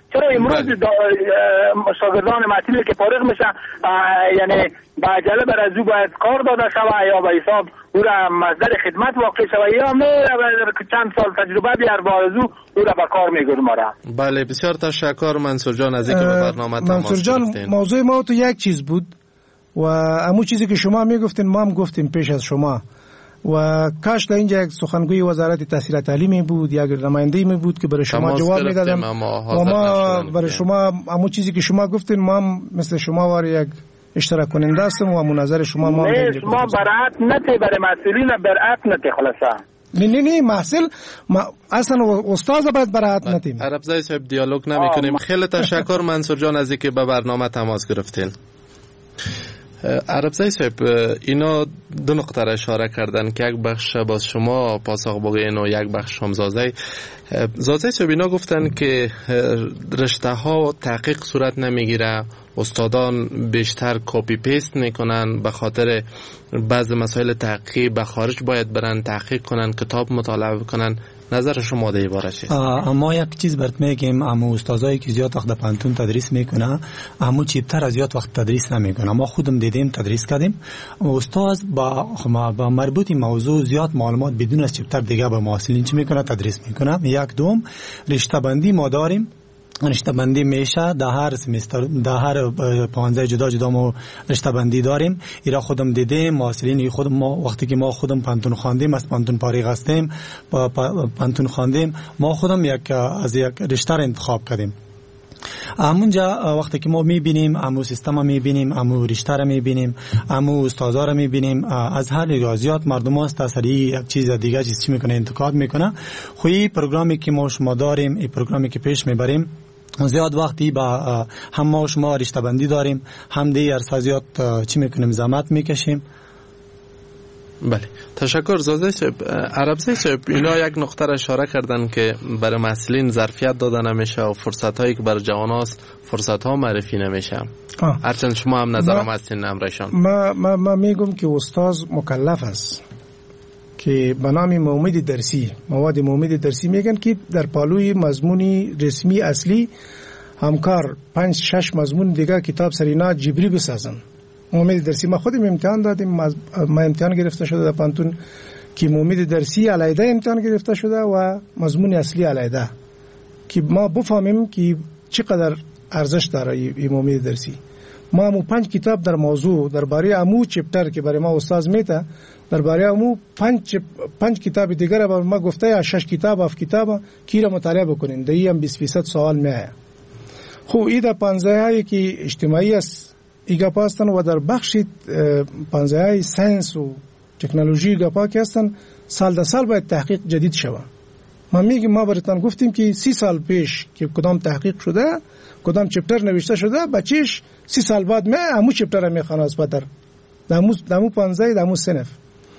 شاگردان معطل که فارغ میشن یعنی به عجله بر از او باید کار داده شود یا به حساب او را مصدر خدمت واقع شود یا چند سال تجربه بیار با از او را به کار میگذاره. بله بسیار تشکر منصور جان از اینکه به برنامه تماس منصور جان گرفتین. موضوع ما تو یک چیز بود و همون چیزی که شما میگفتین ما هم گفتیم پیش از شما و کاش در اینجا یک سخنگوی وزارت تحصیل تعلیمی بود، یک نماینده می بود که برای شما جواب میدادم و ما برای شما همون چیزی که شما گفتین ما هم مثل شما وار یک اشتراک کننده هستم و مناظر شما ما برات نته برای مسئولین برات نته خلاصه نه محصل اصلا استاد باید برات نتیم. عربزای صاحب دیالوگ نمی کنیم. خیلی تشکر منصور جان از اینکه به برنامه تماس گرفتین. عربزای صاحب اینا دو نقطه را اشاره کردن که یک بخش باز شما پاسخ بگین و یک بخش هم زازای صاحب اینا گفتن که رشته ها تحقیق صورت نمیگیره، استادان بیشتر کپی پیست میکنن، به خاطر بعض مسائل تحقیقی به خارج باید برن تحقیق کنن، کتاب مطالعه کنن. نظر شما در این باره چیست؟ اما یک چیز برات میگم، اما استادایی که زیاد وقت پانتون تدریس میکنه اما چیپتر از زیاد وقت تدریس نمیکنه. ما خودم دیدیم تدریس کردیم استاد با مربوط موضوع زیاد معلومات بدون از چیپتر دیگه به محصلین چی میکنه تدریس میکنه. یک دوم رشته بندی ما داریم، رشته بندی میشه در هر سمستر در هر 15 جدا ما رشته بندی داریم. ایرا خودم دیدیم محصلین خودم ما وقتی که ما خودم پانتون خواندیم از پانتون فارغ هستیم پانتون خواندیم ما خودم از یک رشته انتخاب کردیم. همونجا وقتی که ما میبینیم امو سیستم میبینیم امو رشته میبینیم امو استادا رو میبینیم از هر ریاضیات مردم هست تسری یک چیز دیگه چی میکنه انتقاد میکنه. خوی پروگرامی که ما شما داریم این پروگرامی که پیش میبریم زیاد وقتی با هم ما شما رشته بندی داریم هم دیگر زیاد چی میکنیم زحمت میکشیم. بله تشکر زازه صاحب. عربزای صاحب اینا یک نقطه را اشاره کردن که برای مسئولین ظرفیت داده نمیشه و فرصت هایی که برای جوان هاست فرصت ها معرفی نمیشه. هرچند شما هم نظرم هستین امرشان. ما میگم که استاد مکلف است که به نام مواد درسی میگن که در پالوی مضمونی رسمی اصلی همکار 5-6 مضمون دیگه کتاب سرینا جبری بسازن. مواد درسی ما خودم امتحان دادیم، ما امتحان گرفته شده در پانتون که مواد درسی علیحده امتحان گرفته شده و مضمون اصلی علیحده که ما بفهمیم که چقدر ارزش داره این مواد درسی. ما همو 5 کتاب در موضوع درباره امو چپتر که برای ما استاد میته درباره امو 5 کتاب دیگر با ما گفته یا 6 کتاب 7 کتاب کی را مطالعه بکنین دیگه هم 20% سوال میه. خب این در 15 هایی که اجتماعی است ایگا پاستن و در بخش 15 های ساینس و تکنولوژی ایگا پاک هستن سال در سال باید تحقیق جدید شود. ما میگیم ما براتون گفتیم که 30 سال پیش که کدام تحقیق شده کدام چپتر نوشته شده بچیش 30 سال بعد می همون چپتر را میخوانه از پدر دمو 15 دمو صنف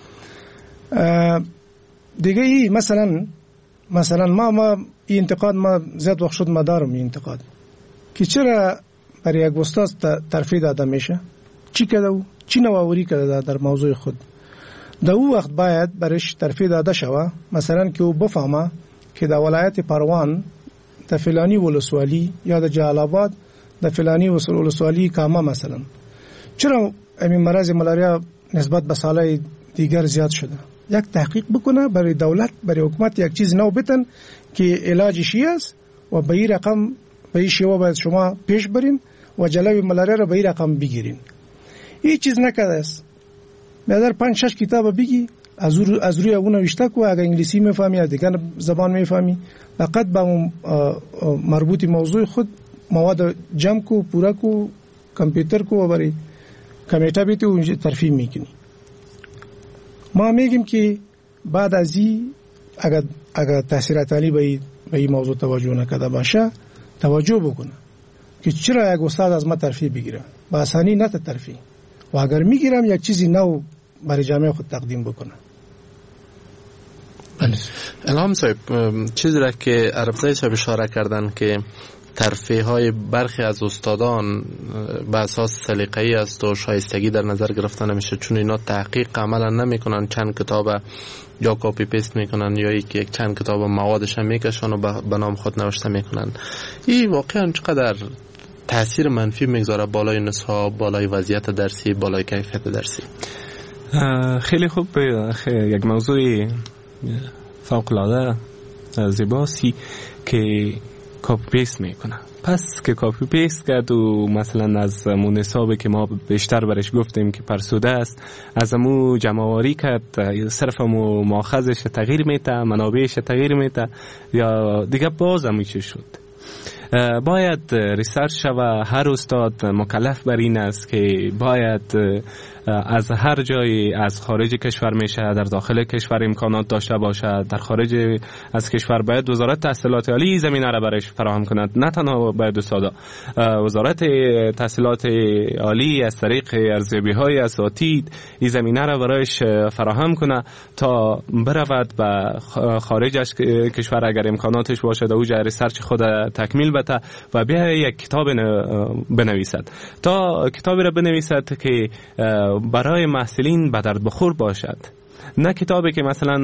دیگه. ای مثلا ما این انتقاد ما زیاد وقت شد ما دارم این انتقاد که چرا برای یک استاد ترفیع داده میشه، چی کرده او چی نوآوری کرده در موضوع خود در او وقت باید برایش ترفیع داده شوه. مثلا که او بفهمه که در ولایت پروان در فلانی ولسوالی یا در جلال آباد در فلانی ولسوالی کاما مثلا چرا این مرض ملاریا نسبت به سالهای دیگر زیاد شده. یک تحقیق بکنه برای دولت برای حکومت یک چیز نو بتن که علاجش است و به این رقم به این شیوه باید شما پیش برین و جلوی ملاریا را به این رقم بگیرین. این چیز نکرده است. بیادر 5-6 کتاب بگی از روی اون نوشته کو اگر انگلیسی میفهمی یا دیگر زبان میفهمی فقط با مربوط موضوع خود مواد جمع کو پورا کو کامپیوتر کو و برای کمیته بیتی اونجا ترفیع میکنی. ما میگیم که بعد از این اگر تحصیل عالی به این موضوع توجه نکرده باشه توجه بکنه. که چرا یک استاد از ما ترفیع بگیره، با آسانی نه ترفیع، و اگر میگیرم یک چیزی نو برای جامعه خود تقدیم بکنه. الهام صاحب، چیزی را که عربزای صاحب اشاره کردن که ترفیع های برخی از استادان به اساس سلیقه‌ای است و شایستگی در نظر گرفته نمیشه، چون اینا تحقیق عملا نمیکنن، چند کتاب یا کاپی پیست میکنن یا یک چند کتاب موادش هم میکشن و به نام خود نوشته میکنن. این واقعا چقدر تاثیر منفی میگذاره بالای نصاب، بالای وضعیت درسی، بالای کیفیت درسی؟ خیلی خوب. یک موضوع فوق‌العاده زیباست که کاپی پیست میکنه. پس که کاپی پیست کرد و مثلا از مون حسابی که ما بیشتر برش گفتیم که فرسوده است، از امو جمع‌آوری کرد، صرف امو ماخذش تغییر میده، منابعش تغییر میده، یا دیگه باز امو چی شد. باید ریسرچ و هر استاد مکلف بر این است که باید از هر جایی از خارج کشور میشه، در داخل کشور امکانات داشته باشد، در خارج از کشور باید وزارت تحصیلات عالی زمینه را برایش فراهم کند. نه تنها باید استادا، وزارت تحصیلات عالی از طریق ارزیابی‌های اساتید این زمینه را برایش فراهم کنه تا برود به خارج از کشور اگر امکاناتش باشد اوج ریسرچ خود تکمیل بده و بیا یک کتاب بنویسد. تا کتابی را بنویسد که برای محصلین به درد بخور باشد، نه کتابی که مثلا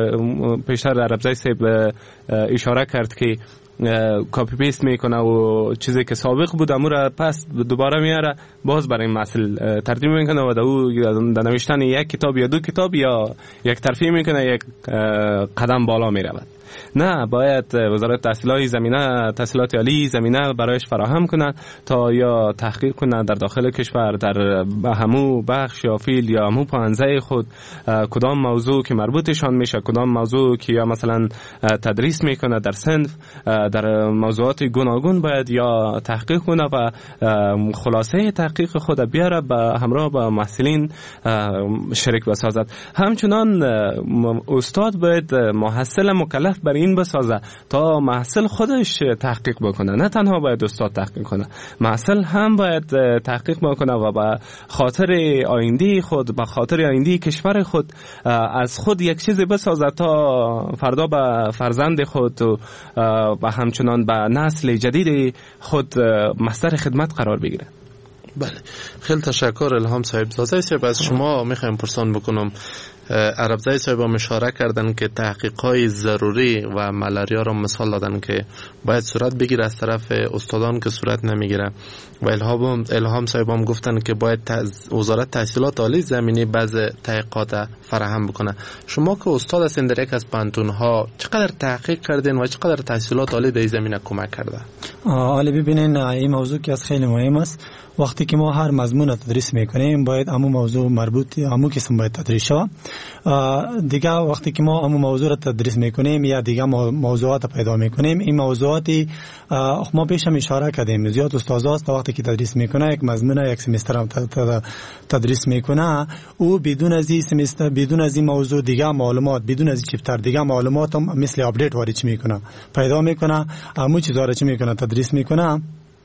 پیشتر عربزای صاحب اشاره کرد که کاپی پیست میکنه و چیزی که سابق بود امو را پس دوباره میاره باز برای محصل ترجمه میکنه و در نوشتن یک کتاب یا دو کتاب یا یک ترفیع میکنه، یک قدم بالا میرود. نه، باید وزارت تحصیلات عالی زمینه برایش فراهم کنه تا یا تحقیق کنه در داخل کشور در همو بخش یا فیل یا همو پانزه خود کدام موضوع که مربوطشان میشه، کدام موضوع که یا مثلا تدریس میکنه در صنف، در موضوعات گوناگون باید یا تحقیق کنه و خلاصه تحقیق خود بیاره به همراه با محصلین شریک بسازد. همچنان استاد باید محصل مکلف بر این بسازه تا محصل خودش تحقیق بکنه، نه تنها باید استاد تحقیق کنه، محصل هم باید تحقیق بکنه و با خاطر آینده خود، با خاطر آینده کشور خود از خود یک چیزی بسازه تا فردا به فرزند خود و همچنان به نسل جدید خود مصدر خدمت قرار بگیره. بله، خیلی تشکر الهام صاحب. زازای صاحب، از شما میخوایم پرسان بکنم. عربزای صاحب هم اشاره کردن که تحقیقات ضروری و ملاریا را مثال دادن که باید صورت بگیره از طرف استادان که صورت نمیگیره، و الهام صاحب هم گفتن که باید وزارت تحصیلات عالی زمینی بعض تحقیقات فراهم بکنه. شما که استاد هستین در یک از پانتون‌ها چقدر تحقیق کردین و چقدر تحصیلات عالی در این زمینه کمک کرده؟ عالی، ببینین این موضوع که از خیلی مهم است. وقتی که ما هر مضمون تدریس میکنیم باید همون موضوع مربوط همون قسم باید تدریس شود. دیگه وقتی که ما همون موضوع را تدریس میکنیم یا دیگه موضوعات پیدا میکنیم، این موضوعاتی ما پیش هم اشاره کردیم زیاد استاداست وقتی که تدریس میکنه یک مضمون یک سمستر تدریس میکنه او بدون از این سمستر، بدون از این موضوع دیگه معلومات، بدون از این چپتر دیگه معلومات هم مثل اپدیت وارد میکنه، پیدا میکنه، همون چیزا را چی میکنه تدریس میکنه.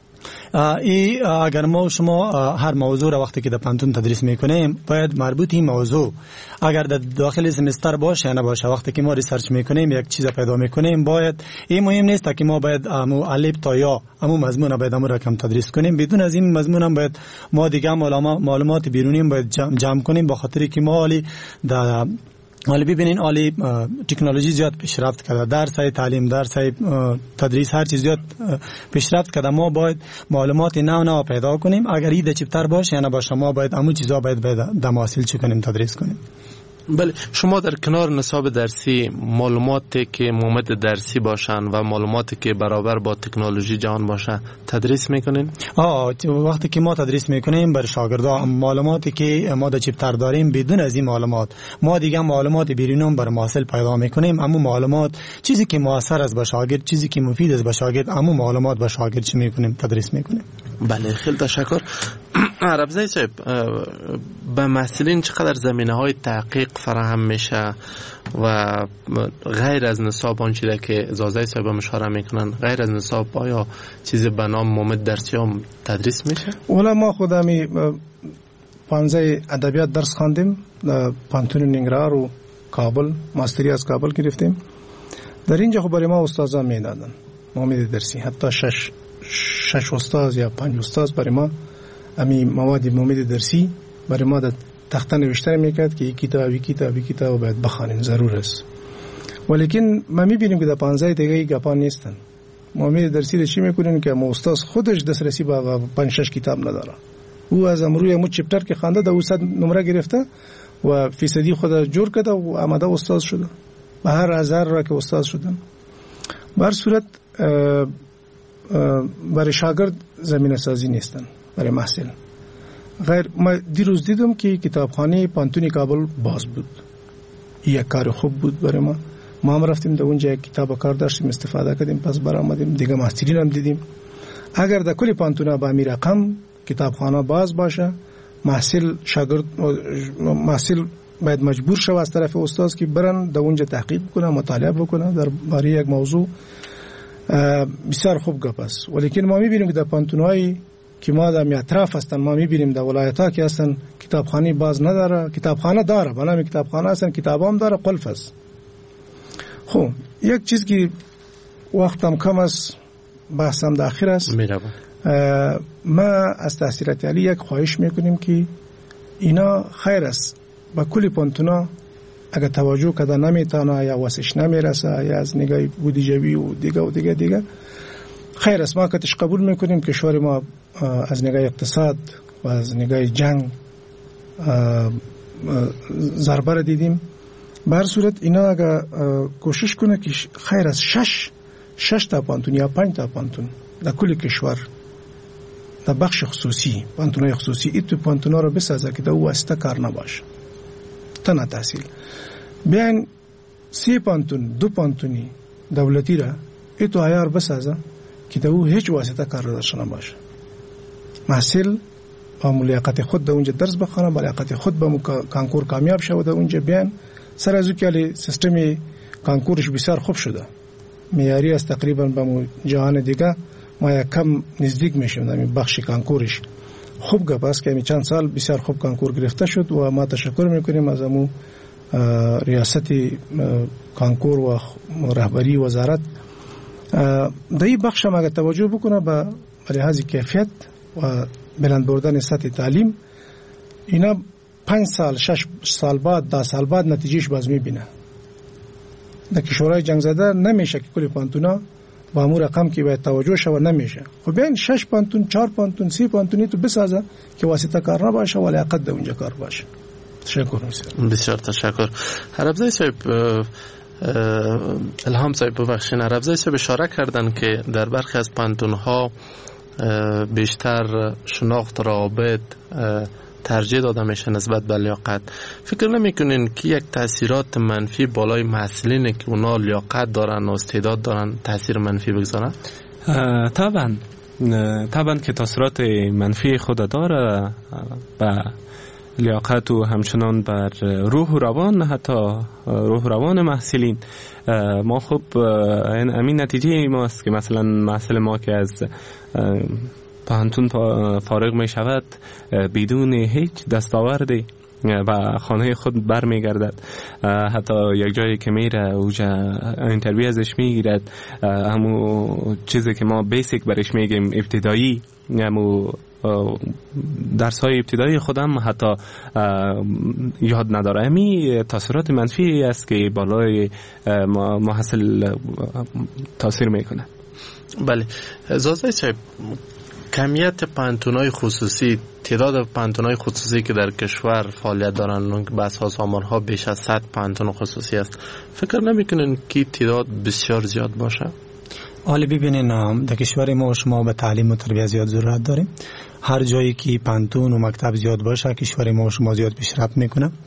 اگر ما شما هر موضوع را وقتی که در پانتون تدریس میکنیم باید مربوط این موضوع اگر در داخل سمستر باشه یا نباشه، وقتی که ما ریسرچ میکنیم یک چیز پیدا میکنیم باید این مهم نیست که ما باید امو الف تا یا امو مضمون باید امو رقم تدریس کنیم، بدون از این مضمون هم باید ما دیگه معلومات بیرونی باید جمع کنیم، به خاطر که ما حالا ببینین عالی تکنولوژی زیاد پیشرفت کرده، درسای تعلیم، درسای تدریس، هر چیز زیاد پیشرفت کرده. ما باید معلومات نو پیدا کنیم، اگر این چپتر باشه یا نباشه ما باید همون چیزا باید دماسیل چی کنیم تدریس کنیم. بله، شما در کنار نصاب درسی معلوماتی که مومد درسی باشن و معلوماتی که برابر با تکنولوژی جهان باشه تدریس میکنین؟ وقتی که ما تدریس میکنیم بر شاگردان معلوماتی که ما در چپتر داریم بدون از این معلومات ما دیگه معلومات بیرونی بر محصل پیدا میکنیم، اما معلومات چیزی که موثر است به شاگرد، چیزی که مفید است به شاگرد، اما معلومات به شاگرد چی میکنیم تدریس میکنیم. بله، خیلی تشکر. عربزای صاحب، به محصلین چقدر زمینه های تحقیق فراهم میشه و غیر از نصاب آنچه که زازای صاحب اشاره میکنن، غیر از نصاب آیا چیزی به نام مومد درسی هم تدریس میشه؟ اولا ما خودمی پانزه ادبیات درس خواندیم در پانتون ننگرهار و کابل، ماستری از کابل گرفتیم. در اینجا خب برای ما استادان میدادن مومد درسی، حتی شش استاد یا 5 استاد برای ما امی مواد مومد درسی برای ما در تخته نوشته میکرد که یک کتاب باید بخوانیم، ضرور است. ولیکن ما میبینیم که در 15 دیگه گپان نیستن. مومد درسی رو چی میکنن که استاد خودش دسترسی به 5-6 کتاب نداره. او از امروی مو چپتر که خوانده در 100 نمره گرفته و فیصدی خود جور کرده و آمده استاد شده. به هر هزار را که استاد شدن. بر صورت برای شاگرد زمینه سازی نیستن برای محصل. غیر ما دیروز دیدم که کتابخانه پانتون کابل باز بود. یک کار خوب بود برای ما. ما هم رفتیم در اونجا کتاب کار داشتیم، استفاده کردیم، پس برآمدیم. دیگه محصلین هم دیدیم. اگر در کل پانتونا با می رقم کتابخانه باز باشه، محصل باید مجبور شود از طرف استاد که برن در اونجا تحقیق کنه، مطالعه بکنه در باره یک موضوع. بسیار خوب گپ است. ولیکن ما میبینیم که در پانتون‌های که ما در اطراف هستن، ما میبینیم در ولایت‌ها که هستن کتابخانه باز نداره، کتابخانه داره، به نام کتابخانه هستن، کتابام داره، قلف است. خب یک چیز که وقتم کم است، بحثم در آخر است. ما از تحصیلات عالی یک خواهش میکنیم که اینا خیر است با کلی پانتونا اگر توجه کرده نمیتونه یا واسش نمیرسه یا از نگاه بودجه‌ای و دیگه خیر است. ما کتش قبول میکنیم که کشور ما از نگاه اقتصاد و از نگاه جنگ ضربه را دیدیم. به هر صورت اینا اگر کوشش کنه که خیر است 6 تا پانتون یا 5 تا پانتون در کل کشور در بخش خصوصی، پانتونای خصوصی، ایتو پانتونا رو بسازه که در واسطه کار نباشه، تنها تحصیل. بیاین 3 پانتون 2 پانتونی دولتی را ایتو عیار بسازه که در هیچ واسطه کار داشته نباشه. محصل با لیاقت خود در اونجا درس بخونه، با لیاقت خود به کانکور کامیاب شود در اونجا. بیان سر از او که سیستم کانکورش بسیار خوب شده، معیاری است، تقریبا به جهان دیگه ما یک کم نزدیک میشیم در بخش کانکورش. خوب گپ است که چند سال بسیار خوب کانکور گرفته شد و ما تشکر میکنیم از امو ریاست کانکور و رهبری وزارت. در این بخش هم اگر توجه بکنه به لحاظ کیفیت و بلند بردن سطح تعلیم، اینا 5 سال 6 سال بعد 10 سال بعد نتیجهش باز میبینه. در کشورهای جنگ زده نمیشه که کلی پانتونا با امور رقم که باید توجه شود نمیشه. خب بین 6 پانتون 4 پانتون 3 پانتونی تو بسازه که واسطه کار نباشه و لیاقت در اونجا کار باشه. تشکر. بسیار تشکر. عربزای صاحب، الهام صاحب ببخشید، عربزای صاحب اشاره کردن که در برخی از پانتونها بیشتر شناخت روابط ترجیح داده میشه نسبت به لیاقت. فکر نمیکنین که یک تاثیرات منفی بالای محصلینه که اونا لیاقت دارن و استعداد دارن تاثیر منفی بگذارن؟ طبعا که تاثیرات منفی خود داره به لیاقت و همچنان بر روح و روان، حتی روح و روان محصلین. ما خب همین نتیجه ماست که مثلا محصل ما که از پانتون فارغ می شود بدون هیچ دستاوردی و خانه خود بر می گردد. حتی یک جایی که میره اوجا اینترویو ازش میگیرد، همو چیزی که ما بیسیک برش میگیم ابتدایی، همو درس های ابتدایی خودم حتی یاد نداره. همی تاثیرات منفی است که بالای محصل تاثیر میکنه. بله. زازای صاحب، کمیت پانتونای خصوصی، تعداد پانتونای خصوصی که در کشور فعالیت دارن به اساس آمارها بیش از 100 پانتون خصوصی است. فکر نمیکنین که تعداد بسیار زیاد باشه؟ حالا ببینین در کشور ما شما به تعلیم و تربیت زیاد ضرورت داریم. هر جایی که پانتون و مکتب زیاد باشه کشور ما شما زیاد پیشرفت میکنه.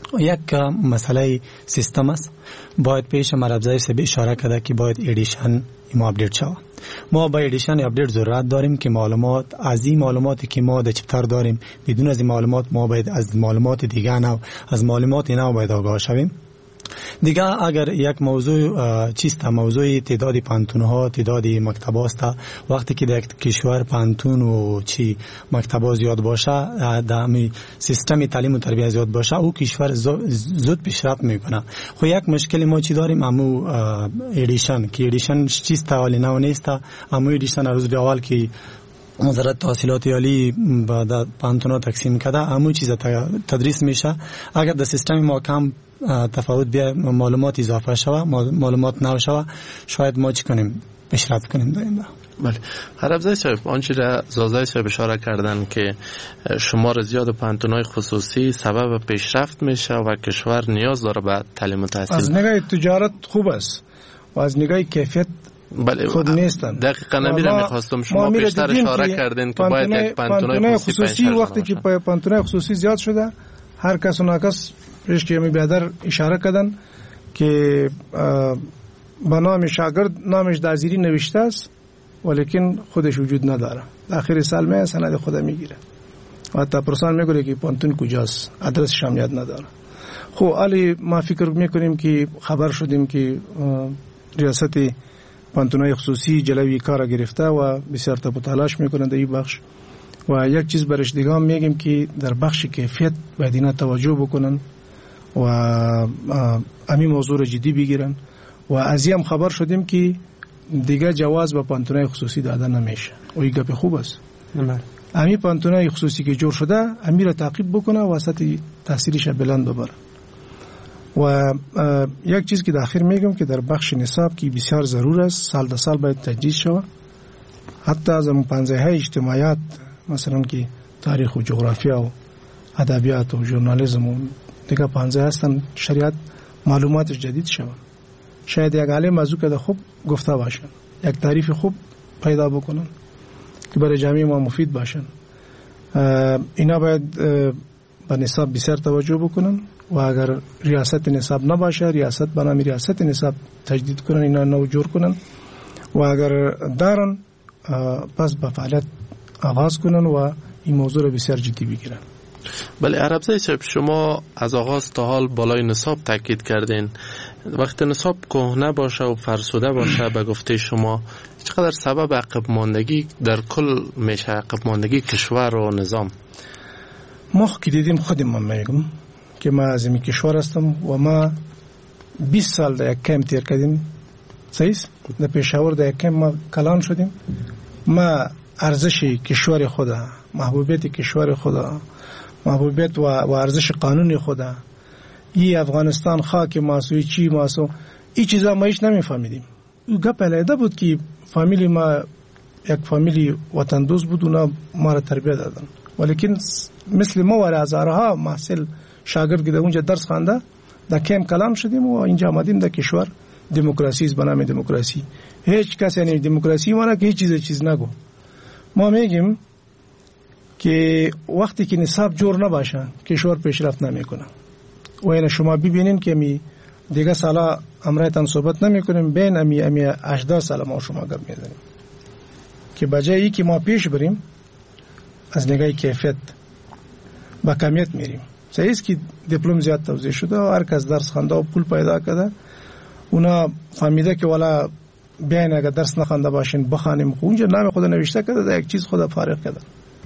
یک مسئله سیستم است. باید پیش مربزای سبی اشاره کرده که باید ایدیشن ما اپدیت شود. ما با ایدیشن اپدیت ضرورت داریم که معلومات از این معلوماتی که ما در چپتر داریم، بدون از این معلومات ما باید از معلومات دیگه نو، از معلومات نو باید آگاه شویم. دیگه اگر یک موضوع چیست، موضوع تعداد پانتونها، تعداد مکتب‌ها است. وقتی که در کشور پانتون و چی مکتب‌ها زیاد باشه، در سیستم تعلیم و تربیت زیاد باشه، او کشور زود پیشرفت میکنه. خو یک مشکل ما چی داریم، امو ایدیشن، که ایدیشن چیست حالی نو نیست. امو ایدیشن روز به اول که وزارت تحصیلات عالی با پانتونا تقسیم کرده، همون چیز تدریس میشه. اگر در سیستم ما کم تفاوت بیا، معلومات اضافه شوه، معلومات نو شوه، شاید ما چی کنیم، پیشرفت کنیم دائما. بله. عربزای صاحب، آنچه را زازای صاحب اشاره کردن که شمار زیاد پانتونای خصوصی سبب پیشرفت میشه و کشور نیاز داره به تعلیم و تحصیل. از نگاه تجارت خوب است و از نگاه کیفیت بله خود نیستن. دقیقاً نمیره میخواستم شما بیشتر اشاره کردین که باید یک پانتونای خصوصی وقتی که پانتونای خصوصی زیاد شده، هر کس و ناکس پیش که می بیادر اشاره کردن که با نام شاگرد نامش در زیری نوشته است ولیکن خودش وجود نداره. آخر سال می سند خود میگیره و حتی پرسان میگه که پانتون کجاست، آدرسش هم یاد نداره. خب علی ما فکر میکنیم که خبر شدیم که ریاست پانتونای خصوصی جلوی کار گرفته و بسیار تلاش میکنند در این بخش و یک چیز برش دیگه هم میگیم که در بخش کیفیت باید اینا توجه بکنن و همین موضوع رو جدی بگیرن و از این هم خبر شدیم که دیگه جواز به پانتونای خصوصی داده نمیشه و این گپ خوب است. همین پانتونای خصوصی که جور شده همین را تعقیب بکنه و وسط تحصیلش بلند ببره. و یک چیز که داخل میگم که در بخش نصاب که بسیار ضرور است، سال در سال باید تجدید شود. حتی از اون 15 اجتماعیات مثلا که تاریخ و جغرافیا و ادبیات و ژورنالیسم و دیگه 15 هستن، شریعت معلوماتش جدید شود. شاید یک عالم موضوع که خوب گفته باشن، یک تعریف خوب پیدا بکنن که برای جامعه ما مفید باشن. اینا باید به نصاب بسیار توجه بکنن و اگر ریاست نصاب نباشه، ریاست به نام ریاست نصاب تجدید کنن، اینا نو جور کنن و اگر دارن پس به فعالیت آغاز کنن و این موضوع رو بسیار جدی بگیرن. بله عربزای صاحب، شما از آغاز تا حال بالای نصاب تاکید کردین. وقتی نصاب کهنه باشه و فرسوده باشه به گفته شما چقدر سبب عقب ماندگی در کل میشه، عقب ماندگی کشور و نظام؟ ما که دیدیم خودم من میگم که ما از این کشور هستم و ما 20 سال در یک کمپ تیر کردیم. صحیح؟ در پشاور در یک کمپ ما کلان شدیم. ما ارزش کشور خدا، محبوبیت کشور خدا، محبوبیت و ارزش قانون خدا، این افغانستان خاک ماسوی چی ماسو، این چیزا ما هیچ نمیفهمیدیم. او گپ علیده بود که فامیلی ما یک فامیلی وطن دوست بود، اونا ما را تربیت دادن. ولیکن مثل ما و هزارها محصل شاگرد که اونجا درس خوانده در کمپ کلام شدیم و اینجا آمدیم در کشور دموکراسی است، به نام دموکراسی. هیچ کس یعنی دموکراسی مانا که هیچ چیز نگو. ما میگیم که وقتی که نصاب جور نباشه کشور پیشرفت نمیکنه. و این شما ببینین که می دیگه سالا امرایتان صحبت نمیکنیم، بین امی 18 سال ما شما گپ میزنیم که بجایی که ما پیش بریم از نگاه کیفیت با کمیت میریم. صحیح است که دیپلم زیاد توزیع شده و هر کس درس خوانده و پول پیدا کرده، اونا فهمیده که والا بیاین اگر درس نخوانده باشین بخوانیم، اونجا نام خود نوشته کرده در یک چیز خود فارغ کرده.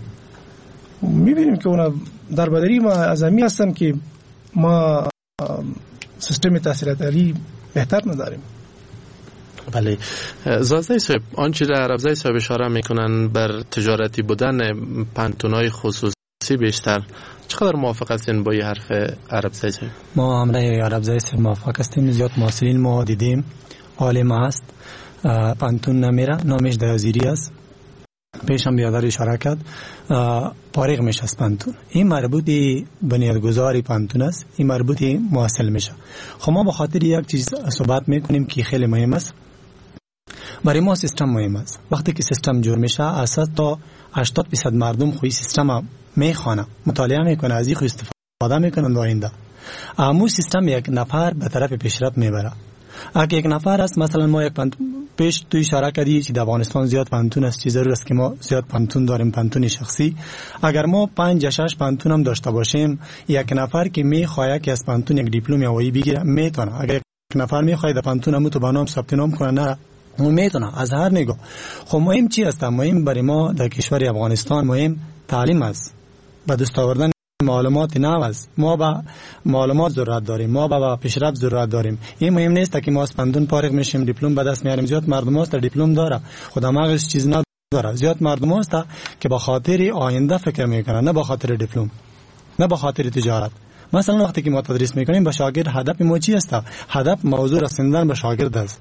میبینیم که اونا در بدری ما از همی هستن که ما سیستم تحصیلات عالی بهتر نداریم. بله. زازای صاحب، آنچه را عربزای صاحب اشاره میکنن بر تجارتی بودن پانتونای خصوصی بیشتر، چقدر موافق هستین با این حرف عربزای صاحب؟ ما همراه عربزای صاحب موافق هستیم. زیاد محصلین ما دیدیم، عالم هست، پانتون نمیره، نامش دایزیری است، پیش هم بیادر اشاره کرد، پارغ میشه از پانتون. این مربوطی بنیادگذاری پانتون است، این مربوطی محصل میشه. خب ما به خاطر یک چیز صحبت میکنیم که خیلی مهم است. برای ما سیستم مهم است. وقتی که سیستم جور میشه، اساس تا 80% مردم خوی سیستم میخوانه، مطالعه میکنه، از این خو استفاده میکنن در آینده. امو سیستم یک نفر به طرف پیشرفت میبره. اگه یک نفر است، مثلا ما یک پیش تو اشاره کردی که در افغانستان زیاد پانتون است، چیز ضرور است که ما زیاد پانتون داریم، پانتون شخصی. اگر ما 5 یا 6 پانتون هم داشته باشیم، یک نفر که میخواد که از پانتون یک دیپلم هوایی بگیره میتونه. اگر یک نفر میخواد در پانتون هم تو برنامه ثبت نام کنه، نه اون میتونه از هر نگاه. خب مهم چی است؟ مهم برای ما در کشور افغانستان مهم تعلیم است، به دست آوردن معلومات نو است. ما با معلومات ضرورت داریم، ما با پیشرفت ضرورت داریم. این مهم نیست که ما از پندون فارغ میشیم دیپلم به دست میاریم. زیاد مردم هست دیپلم داره، خدا مغز چیز نداره. زیاد مردم هست که با خاطر آینده فکر میکنن، نه با خاطر دیپلم، نه با خاطر تجارت. مثلا وقتی که ما تدریس میکنیم به شاگرد هدف ما چی است؟ هدف موضوع رسوندن به شاگرد است.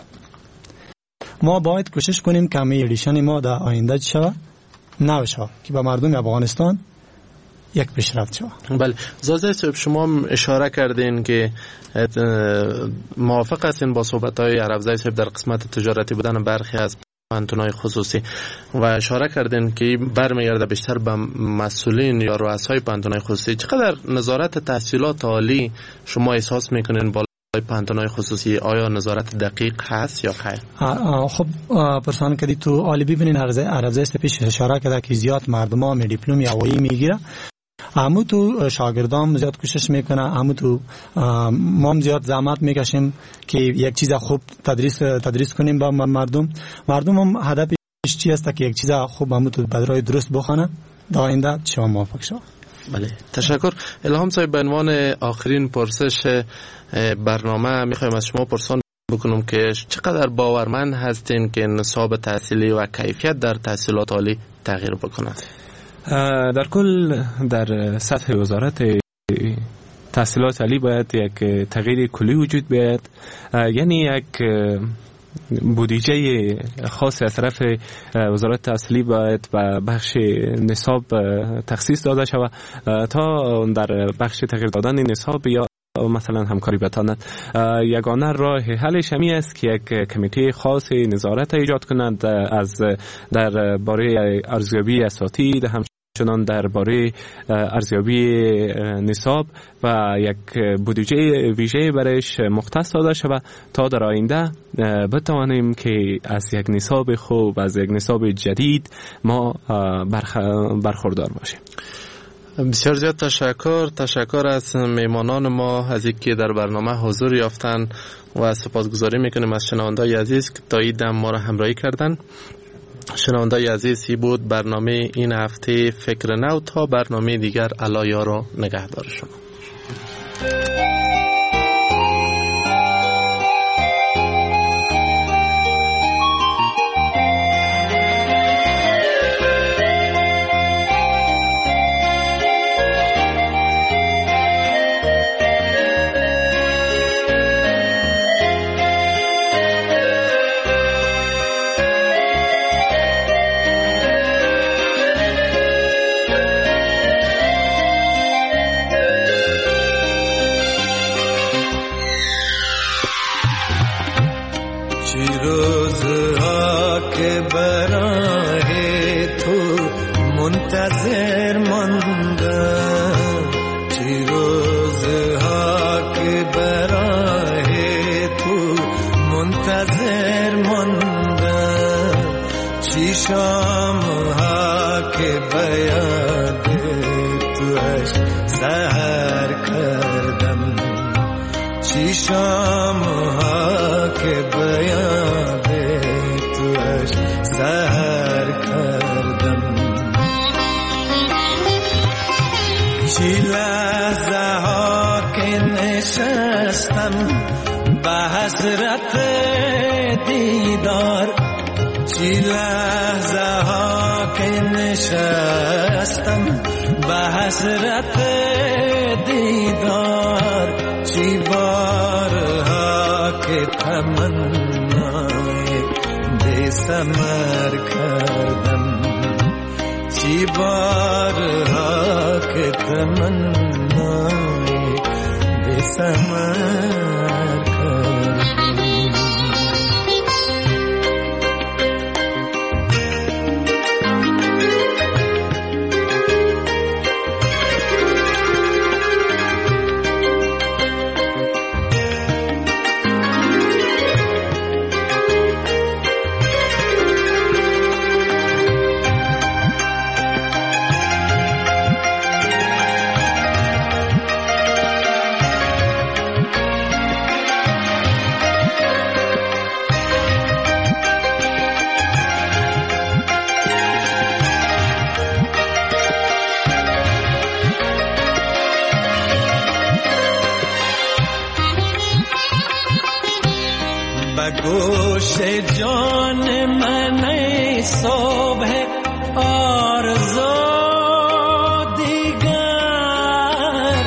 ما باید کوشش کنیم که ایدیشن ما در آینده چه نو شود که به مردم افغانستان یک پیشرفت شود. بله، زازه صاحب شما اشاره کردین که موافق هستین با صحبت‌های عربزای صاحب در قسمت تجارتی بودن برخی از پانتون‌های خصوصی و اشاره کردین که برمیگرده بیشتر به مسئولین یا رؤسای پانتون‌های خصوصی. چقدر نظارت تحصیلات عالی شما احساس میکنین بالای پانتون‌های خصوصی؟ آیا نظارت دقیق هست یا خیر؟ خب پرسان کردی تو عالی ببینین عربزای صاحب پیش اشاره کرده که زیاد مردم می دیپلم هوایی میگیره. همو تو شاگردام زیاد کوشش میکنه، همو تو ما زیاد زحمت میکشیم که یک چیز خوب تدریس کنیم با مردم. مردم هم هدفش چی است که یک چیز خوب همو تو بدرای درست بخونه در آینده شما موفق شو. بله، تشکر. الهام صاحب، به عنوان آخرین پرسش برنامه میخوایم از شما پرسان بکنم که چقدر باورمند هستین که نصاب تحصیلی و کیفیت در تحصیلات عالی تغییر بکنه؟ در کل در سطح وزارت تحصیلات عالی باید یک تغییر کلی وجود بیاید، یعنی یک بودجه خاص از طرف وزارت تحصیلی باید به بخش نصاب تخصیص داده شود تا در بخش تغییر دادن نصاب یا مثلا همکاری بتواند. یگانه راه حلش همی است که یک کمیته خاص نظارت ایجاد کنند از در باره ارزیابی اساتید، همچنان درباره ارزیابی نصاب و یک بودجه ویژه برایش مختص داده شود تا در آینده بتوانیم که از یک نصاب خوب، از یک نصاب جدید ما برخوردار باشیم. بسیار زیاد تشکر از میمانان ما از اینکه در برنامه حضور یافتن و سپاسگزاری میکنیم از شنونده‌های عزیز که تا این دم ما را همراهی کردن. شنونده‌های عزیز، این بود برنامه این هفته فکر نو. تا برنامه دیگر، الله یار و نگهدار شما. حسرت دیدار چی بارها که تمنای بی ثمر کردم، چی بارها که تمنای بی ثمر کردم. گوش جان من ای صبح آرزو دیگر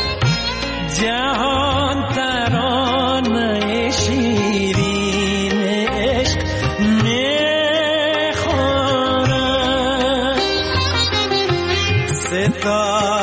جهان ترانه شیرین عشق میخورد ستاره